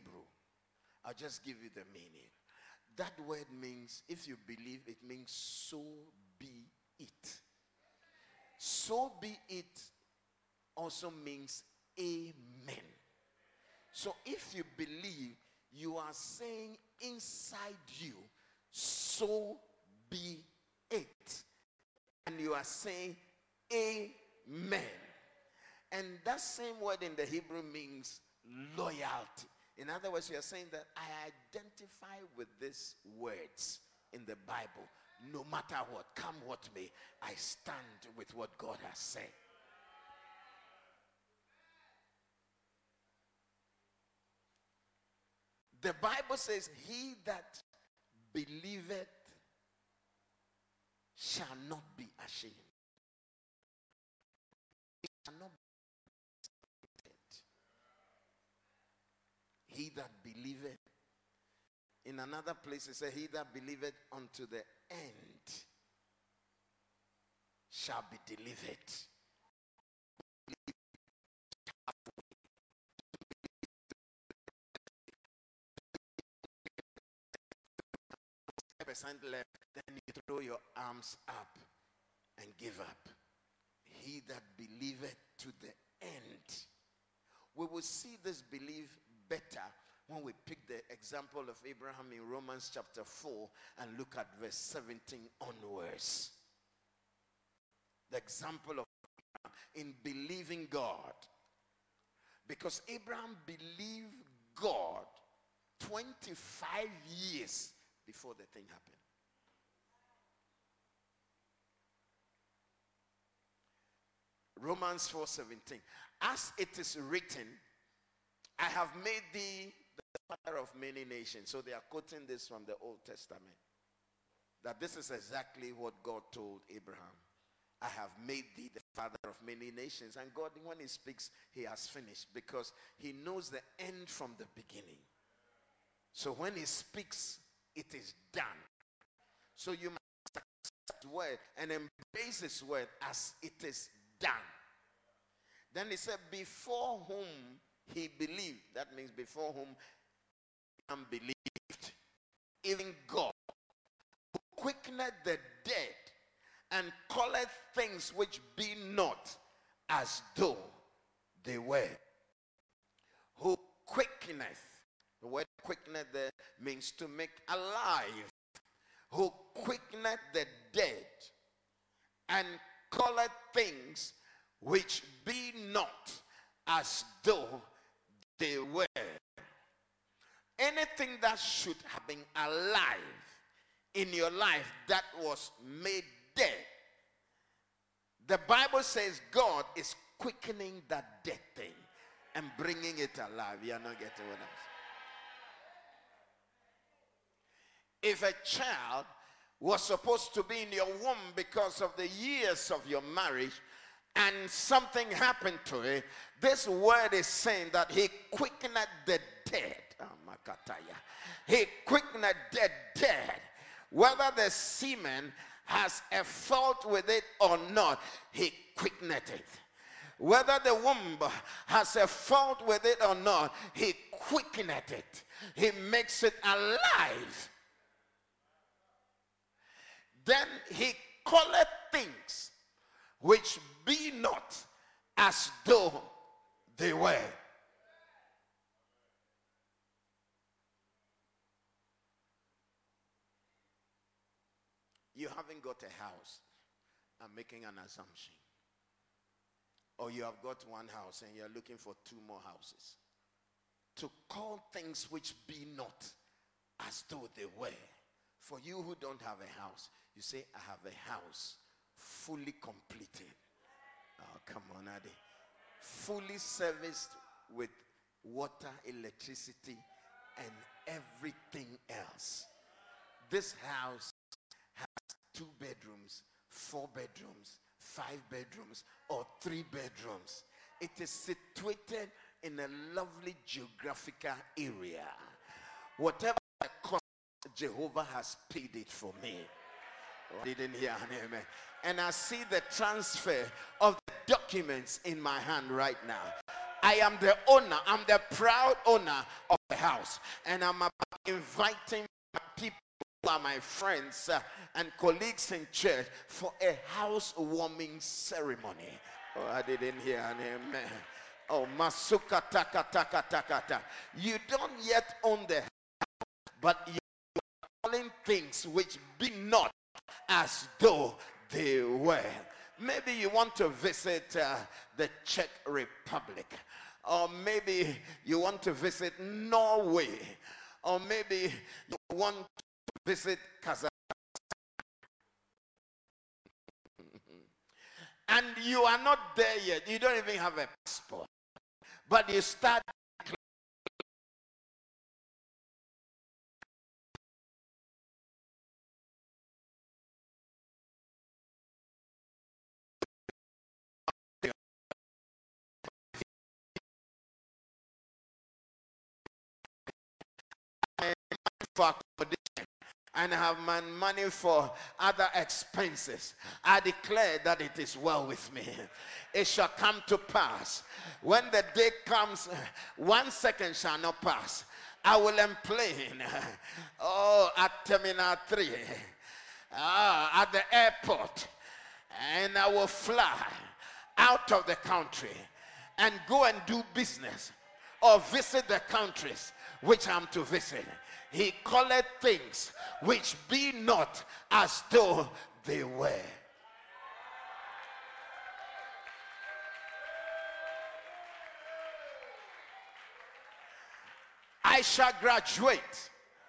I'll just give you the meaning. That word means, if you believe, it means so be it. So be it also means amen. So if you believe, you are saying inside you, so be it. And you are saying amen. And that same word in the Hebrew means loyalty. In other words, you are saying that I identify with these words in the Bible. No matter what, come what may, I stand with what God has said. The Bible says, he that believeth shall not be ashamed. He shall not be ashamed. He that believeth. In another place it says, he that believeth unto the end shall be delivered. Percent left, then you throw your arms up and give up. He that believeth to the end. We will see this belief better when we pick the example of Abraham in Romans chapter 4 and look at verse 17 onwards. The example of Abraham in believing God. Because Abraham believed God 25 years before the thing happened. Romans 4:17. As it is written, I have made thee the father of many nations. So they are quoting this from the Old Testament. That this is exactly what God told Abraham. I have made thee the father of many nations. And God, when he speaks, he has finished. Because he knows the end from the beginning. So when he speaks, it is done. So you must accept the word and embrace his word as it is done. Then he said, before whom he believed. That means before whom he believed. Even God, who quickeneth the dead and calleth things which be not as though they were. Who quickeneth. The word quickeneth there means to make alive. Who quickeneth the dead and calleth things which be not as though they were. Anything that should have been alive in your life that was made dead, the Bible says God is quickening that dead thing and bringing it alive. You are not getting what I'm saying. If a child was supposed to be in your womb because of the years of your marriage and something happened to it, this word is saying that he quickened the dead. He quickened the dead. Whether the semen has a fault with it or not, he quickened it. Whether the womb has a fault with it or not, he quickened it. He makes it alive. Then he calleth things which be not as though they were. You haven't got a house. I'm making an assumption. Or you have got one house and you're looking for two more houses. To call things which be not as though they were. For you who don't have a house, you say, I have a house fully completed. Oh, come on, Adi. Fully serviced with water, electricity, and everything else. This house has 2 bedrooms, 4 bedrooms, 5 bedrooms, or 3 bedrooms. It is situated in a lovely geographical area. Whatever the cost, Jehovah has paid it for me. I didn't hear an amen. And I see the transfer of the documents in my hand right now. I am the owner. I'm the proud owner of the house. And I'm inviting my people who are my friends and colleagues in church for a housewarming ceremony. Oh, I didn't hear an amen. Oh, masuka taka taka taka taka. You don't yet own the house, but you are calling things which be not as though they were. Maybe you want to visit the Czech Republic, or maybe you want to visit Norway, or maybe you want to visit Kazakhstan, and you are not there yet. You don't even have a passport, but you start for accommodation and have my money for other expenses. I declare that it is well with me. It shall come to pass. When the day comes, 1 second shall not pass. I will emplain, at Terminal 3, at the airport, and I will fly out of the country and go and do business or visit the countries which I'm to visit. He calleth things which be not as though they were. I shall graduate.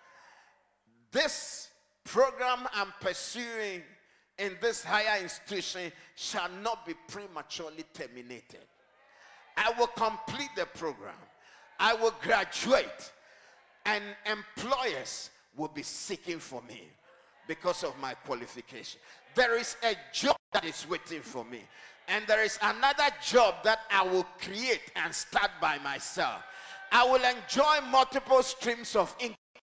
This program I'm pursuing in this higher institution shall not be prematurely terminated. I will complete the program. I will graduate, and employers will be seeking for me because of my qualification. There is a job that is waiting for me, and there is another job that I will create and start by myself. I will enjoy multiple streams of income.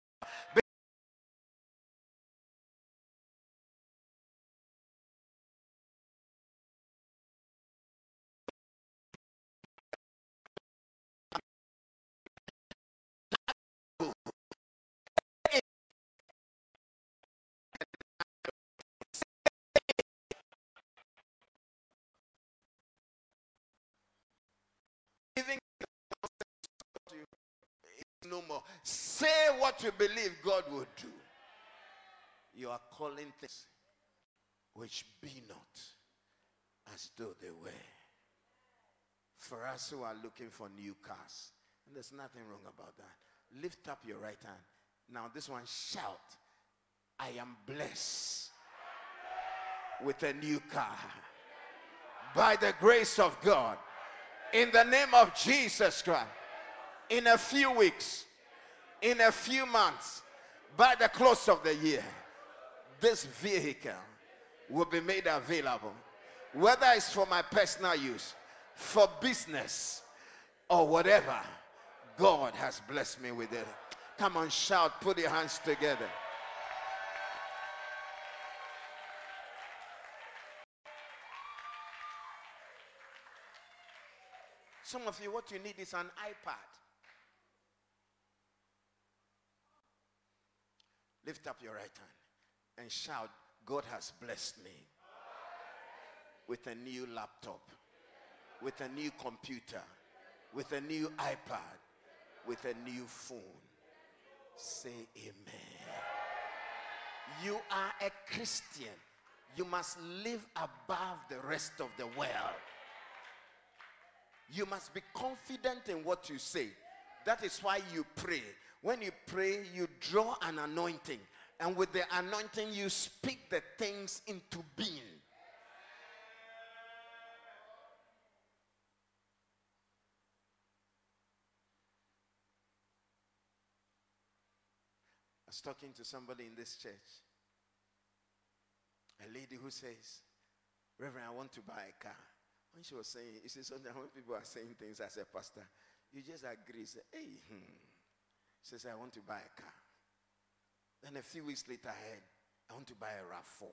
No more. Say what you believe God will do. You are calling things which be not as though they were. For us who are looking for new cars, and there's nothing wrong about that. Lift up your right hand. Now this one, shout, I am blessed with a new car. By the grace of God, in the name of Jesus Christ, in a few weeks, in a few months, by the close of the year, this vehicle will be made available, whether it's for my personal use, for business, or whatever. God has blessed me with it. Come on, shout, put your hands together. Some of you, what you need is an iPad. Lift up your right hand and shout, God has blessed me with a new laptop, with a new computer, with a new iPad, with a new phone. Say amen. You are a Christian. You must live above the rest of the world. You must be confident in what you say. That is why you pray. When you pray, you draw an anointing. And with the anointing, you speak the things into being. I was talking to somebody in this church. A lady who says, Reverend, I want to buy a car. When she was saying, you see, sometimes when people are saying things as a pastor, you just agree, say, hey, She says, I want to buy a car. Then a few weeks later, I want to buy a RAV4.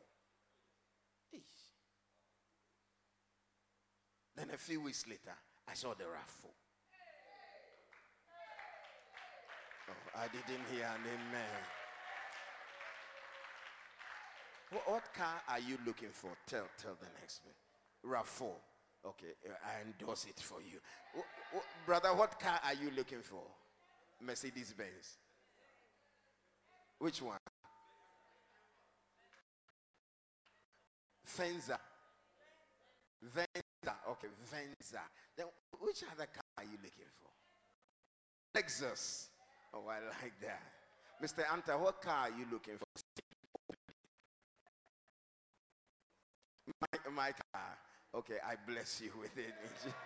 Then a few weeks later, I saw the RAV4. Oh, I didn't hear an amen. What car are you looking for? Tell the next one. RAV4. Okay, I endorse it for you. Brother, what car are you looking for? Mercedes Benz. Which one? Venza. Okay, Venza. Then which other car are you looking for? Lexus. Oh, I like that. Mr. Anta, what car are you looking for? My car. Okay, I bless you with it.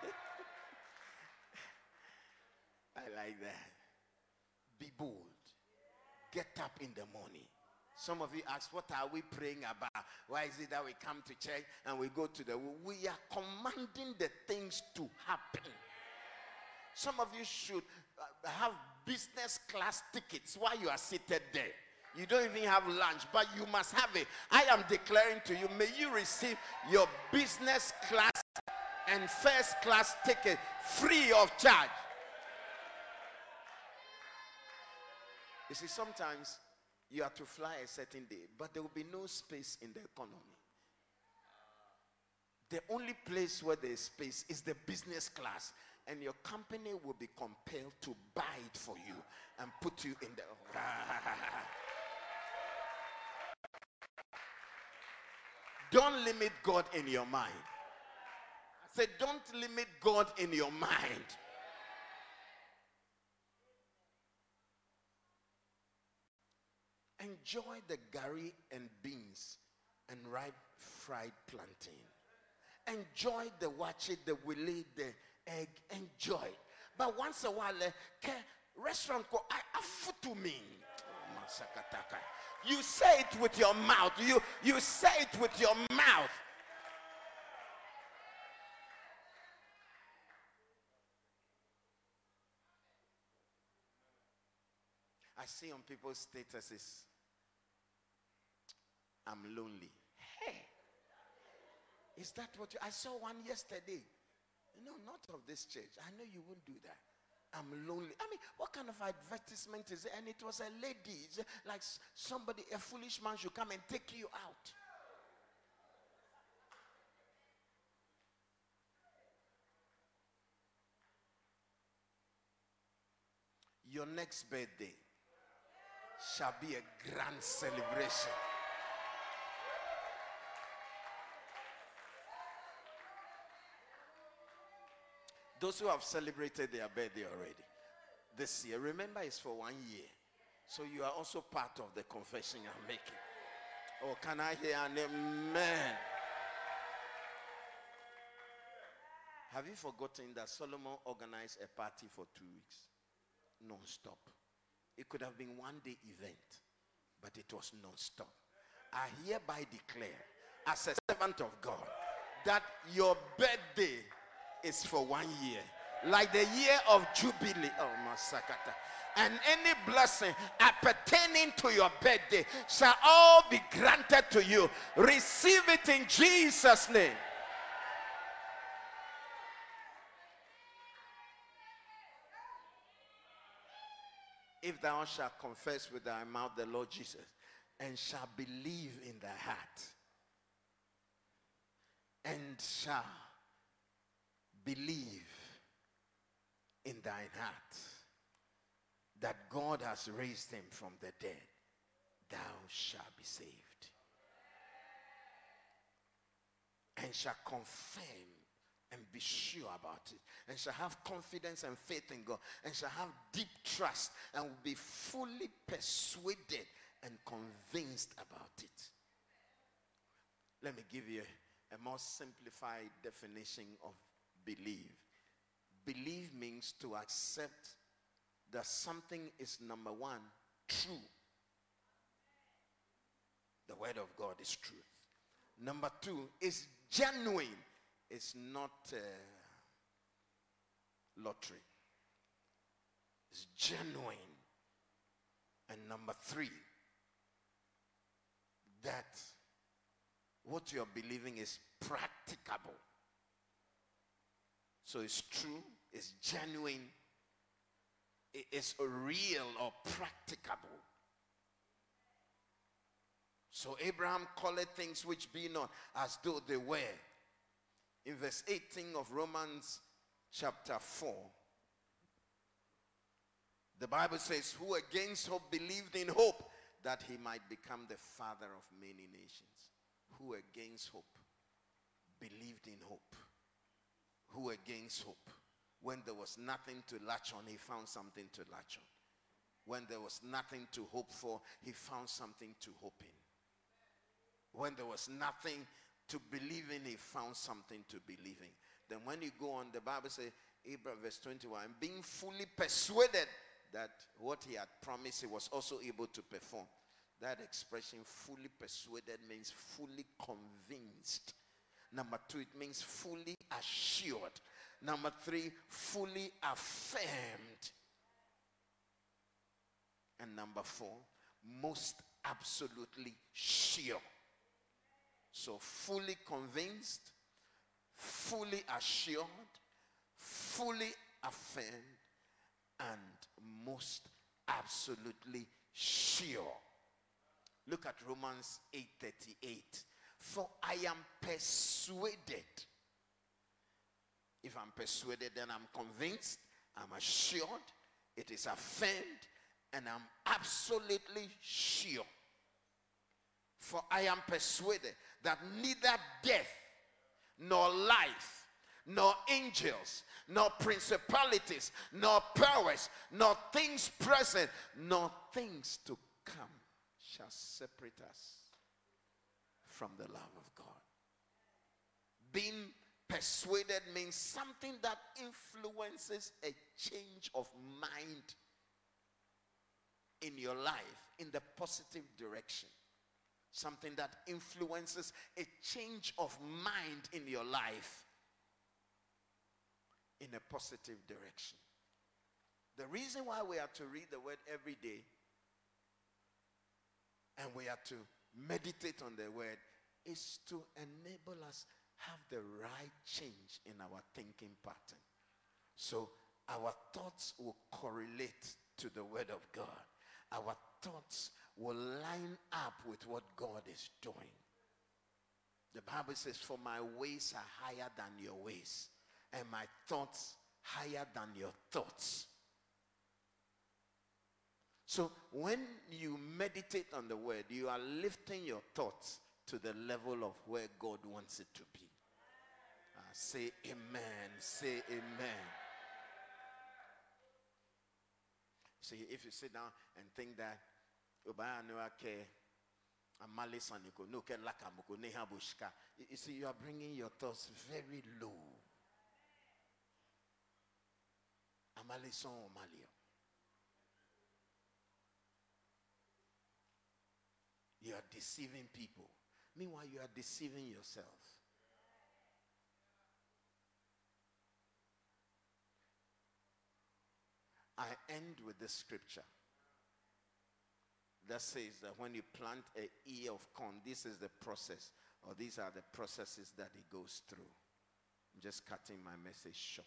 I like that. Be bold. Get up in the morning. Some of you ask, what are we praying about? Why is it that we come to church and we go to we are commanding the things to happen. Some of you should have business class tickets while you are seated there. You don't even have lunch, but you must have it. I am declaring to you, may you receive your business class and first class ticket free of charge. You see, sometimes you have to fly a certain day, but there will be no space in the economy. The only place where there is space is the business class, and your company will be compelled to buy it for you and put you in the... Don't limit God in your mind. I said, don't limit God in your mind. Enjoy the gari and beans and ripe fried plantain. Enjoy the wache, the willy, the egg. Enjoy. But once a while, restaurant ko I to me. You say it with your mouth. You say it with your mouth. I see on people's statuses, I'm lonely. Hey, is that what I saw one yesterday? No, not of this church. I know you won't do that. I'm lonely. I mean, what kind of advertisement is it? And it was a lady. It's like somebody, a foolish man should come and take you out. Your next birthday shall be a grand celebration. Those who have celebrated their birthday already this year, remember it's for 1 year. So you are also part of the confession I'm making. Oh, can I hear an amen? Have you forgotten that Solomon organized a party for 2 weeks? Non-stop. It could have been 1 day event, but it was non-stop. I hereby declare, as a servant of God, that your birthday is for 1 year, like the year of Jubilee. Oh, Masakata. And any blessing appertaining to your birthday shall all be granted to you. Receive it in Jesus' name. If thou shalt confess with thy mouth the Lord Jesus, and shall believe in thy heart, and shall believe in thine heart that God has raised him from the dead, thou shalt be saved. And shall confirm and be sure about it, and shall have confidence and faith in God, and shall have deep trust, and will be fully persuaded and convinced about it. Let me give you a more simplified definition of believe. Believe means to accept that something is, number one, true. The word of God is truth. Number two, is genuine. It's not lottery. It's genuine. And number three, that what you're believing is practicable. So it's true, it's genuine, is real or practicable. So Abraham called things which be not as though they were. In verse 18 of Romans chapter 4, the Bible says, who against hope believed in hope that he might become the father of many nations. Who against hope believed in hope. Who against hope. When there was nothing to latch on, he found something to latch on. When there was nothing to hope for, he found something to hope in. When there was nothing to believe in, he found something to believe in. Then when you go on, the Bible says, Abraham, verse 21, being fully persuaded that what he had promised, he was also able to perform. That expression, fully persuaded, means fully convinced. Number 2, it means fully assured. Number 3, fully affirmed. And number 4, most absolutely sure. So fully convinced, fully assured, fully affirmed, and most absolutely sure. Look at Romans 8:38. For I am persuaded. If I'm persuaded, then I'm convinced, I'm assured, it is affirmed, and I'm absolutely sure. For I am persuaded that neither death, nor life, nor angels, nor principalities, nor powers, nor things present, nor things to come shall separate us from the love of God. Being persuaded means something that influences a change of mind in your life in the positive direction. Something that influences a change of mind in your life in a positive direction. The reason why we are to read the word every day and we are to meditate on the word is to enable us have the right change in our thinking pattern. So our thoughts will correlate to the word of God. Our thoughts will line up with what God is doing. The Bible says, for my ways are higher than your ways, and my thoughts higher than your thoughts. So when you meditate on the word, you are lifting your thoughts to the level of where God wants it to be. Say amen. Say amen. See, if you sit down and think that you see, you are bringing your thoughts very low. You are deceiving people. Meanwhile, you are deceiving yourself. I end with this scripture that says that when you plant an ear of corn, this is the process, or these are the processes that it goes through. I'm just cutting my message short.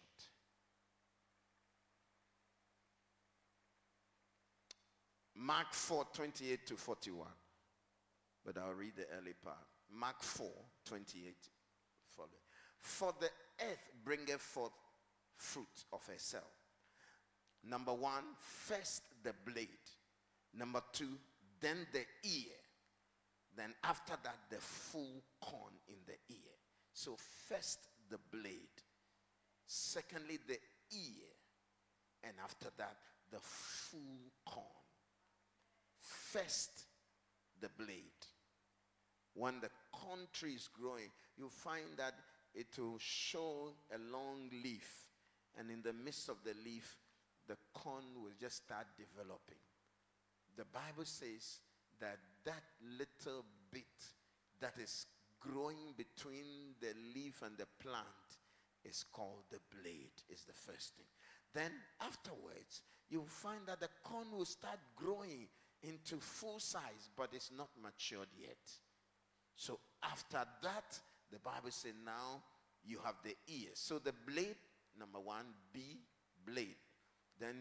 Mark 4:28 to 41. But I'll read the early part. Mark 4:28. For the earth bringeth forth fruit of herself. Number 1, first the blade. Number 2, then the ear. Then after that, the full corn in the ear. So first the blade. Secondly, the ear. And after that, the full corn. First the blade. When the corn tree is growing, you find that it will show a long leaf. And in the midst of the leaf, the corn will just start developing. The Bible says that that little bit that is growing between the leaf and the plant is called the blade, is the first thing. Then afterwards, you'll find that the corn will start growing into full size, but it's not matured yet. So after that, the Bible says now you have the ear. So the blade, number 1, B, blade. Then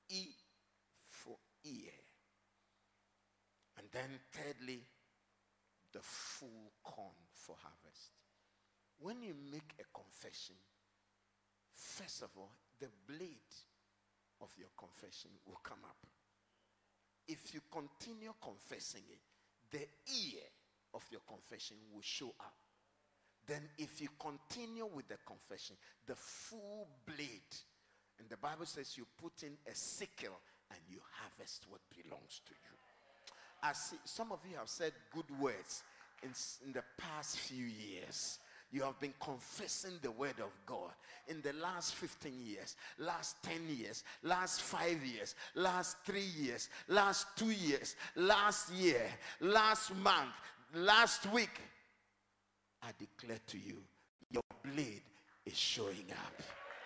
E for ear. And then thirdly, the full corn for harvest. When you make a confession, first of all, the blade of your confession will come up. If you continue confessing it, the ear of your confession will show up. Then if you continue with the confession, the full blade, and the Bible says you put in a sickle and you harvest what belongs to you. I see some of you have said good words in the past few years. You have been confessing the word of God in the last 15 years, last 10 years, last 5 years, last 3 years, last 2 years, last year, last month, last week. I declare to you, your blade is showing up.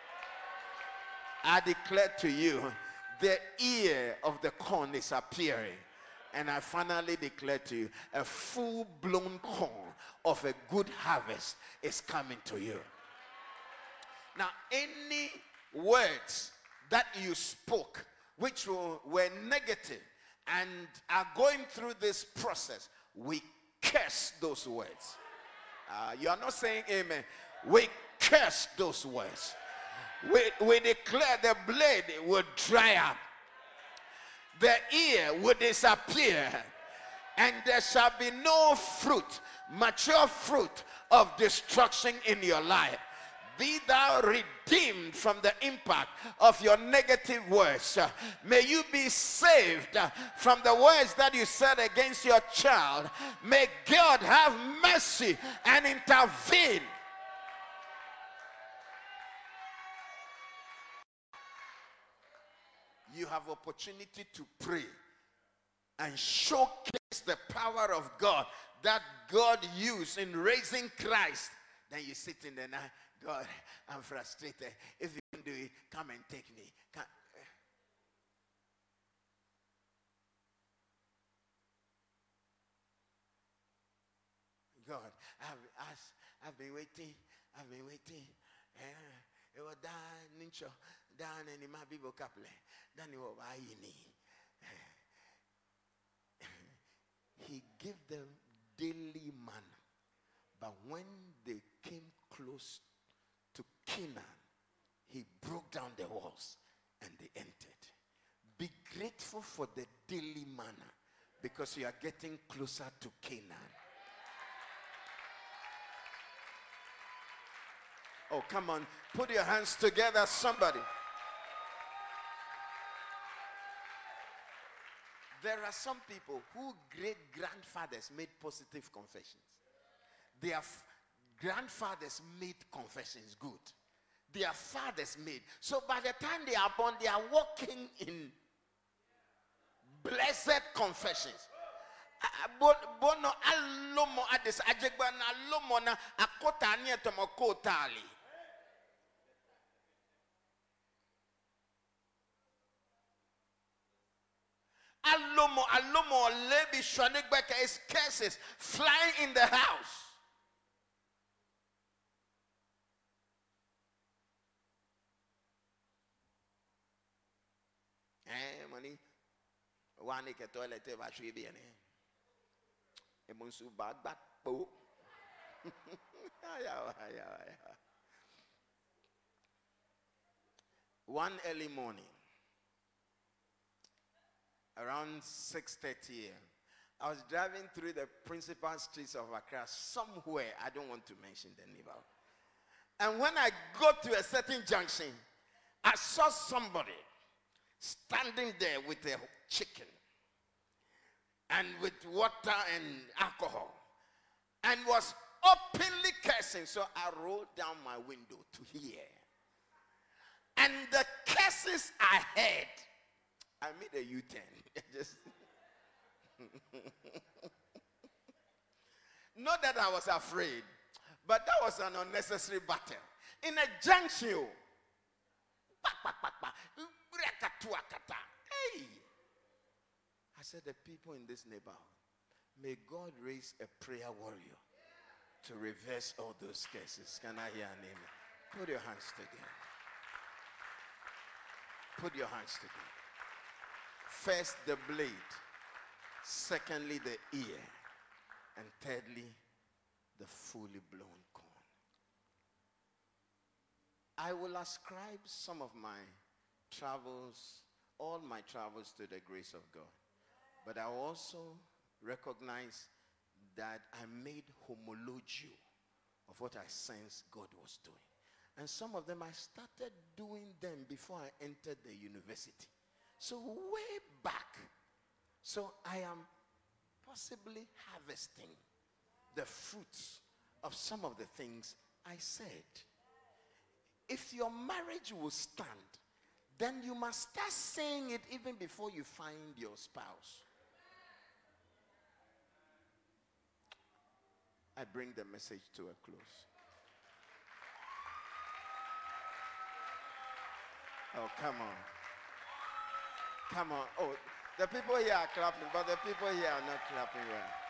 I declare to you, the ear of the corn is appearing. And I finally declare to you, a full-blown corn of a good harvest is coming to you. Now, any words that you spoke which were negative and are going through this process, we curse those words. You are not saying amen. We curse those words. We declare the blade will dry up. The ear will disappear, and there shall be no fruit, mature fruit of destruction in your life. Be thou redeemed from the impact of your negative words. May you be saved from the words that you said against your child. May God have mercy and intervene. You have opportunity to pray and showcase the power of God that God used in raising Christ. Then you sit in the night, God, I'm frustrated. If you can do it, come and take me. God, I've been waiting. It was down in my Bible couple. He gave them daily manna. But when they came close to Canaan, he broke down the walls and they entered. Be grateful for the daily manna because you are getting closer to Canaan. Oh, come on. Put your hands together, somebody. There are some people whose great-grandfathers made positive confessions. Their grandfathers made confessions good. Their fathers made. So by the time they are born, they are walking in blessed confessions. Bono alomo ades ajegba na alomo na akota ani etomokotali. Alomo lebi shwanegbeka is curses flying in the house. Money. One ke toilet va chui bien. Emonsu bag po. One early morning, around 6:30 a.m., I was driving through the principal streets of Accra, somewhere, I don't want to mention the neighborhood. And when I got to a certain junction, I saw somebody standing there with a chicken and with water and alcohol and was openly cursing. So I rolled down my window to hear. And the curses I heard, I made a U-turn. Just not that I was afraid, but that was an unnecessary battle. In a junction, hey, I said, the people in this neighborhood, may God raise a prayer warrior to reverse all those curses. Can I hear an amen? Put your hands together. Put your hands together. First, the blade. Secondly, the ear. And thirdly, the fully blown corn. I will ascribe some of my travels, all my travels, to the grace of God. But I also recognize that I made homologio of what I sensed God was doing. And some of them I started doing them before I entered the university. So way back. So I am possibly harvesting the fruits of some of the things I said. If your marriage will stand, then you must start saying it even before you find your spouse. I bring the message to a close. Oh, come on. Come on. Oh, the people here are clapping, but the people here are not clapping well.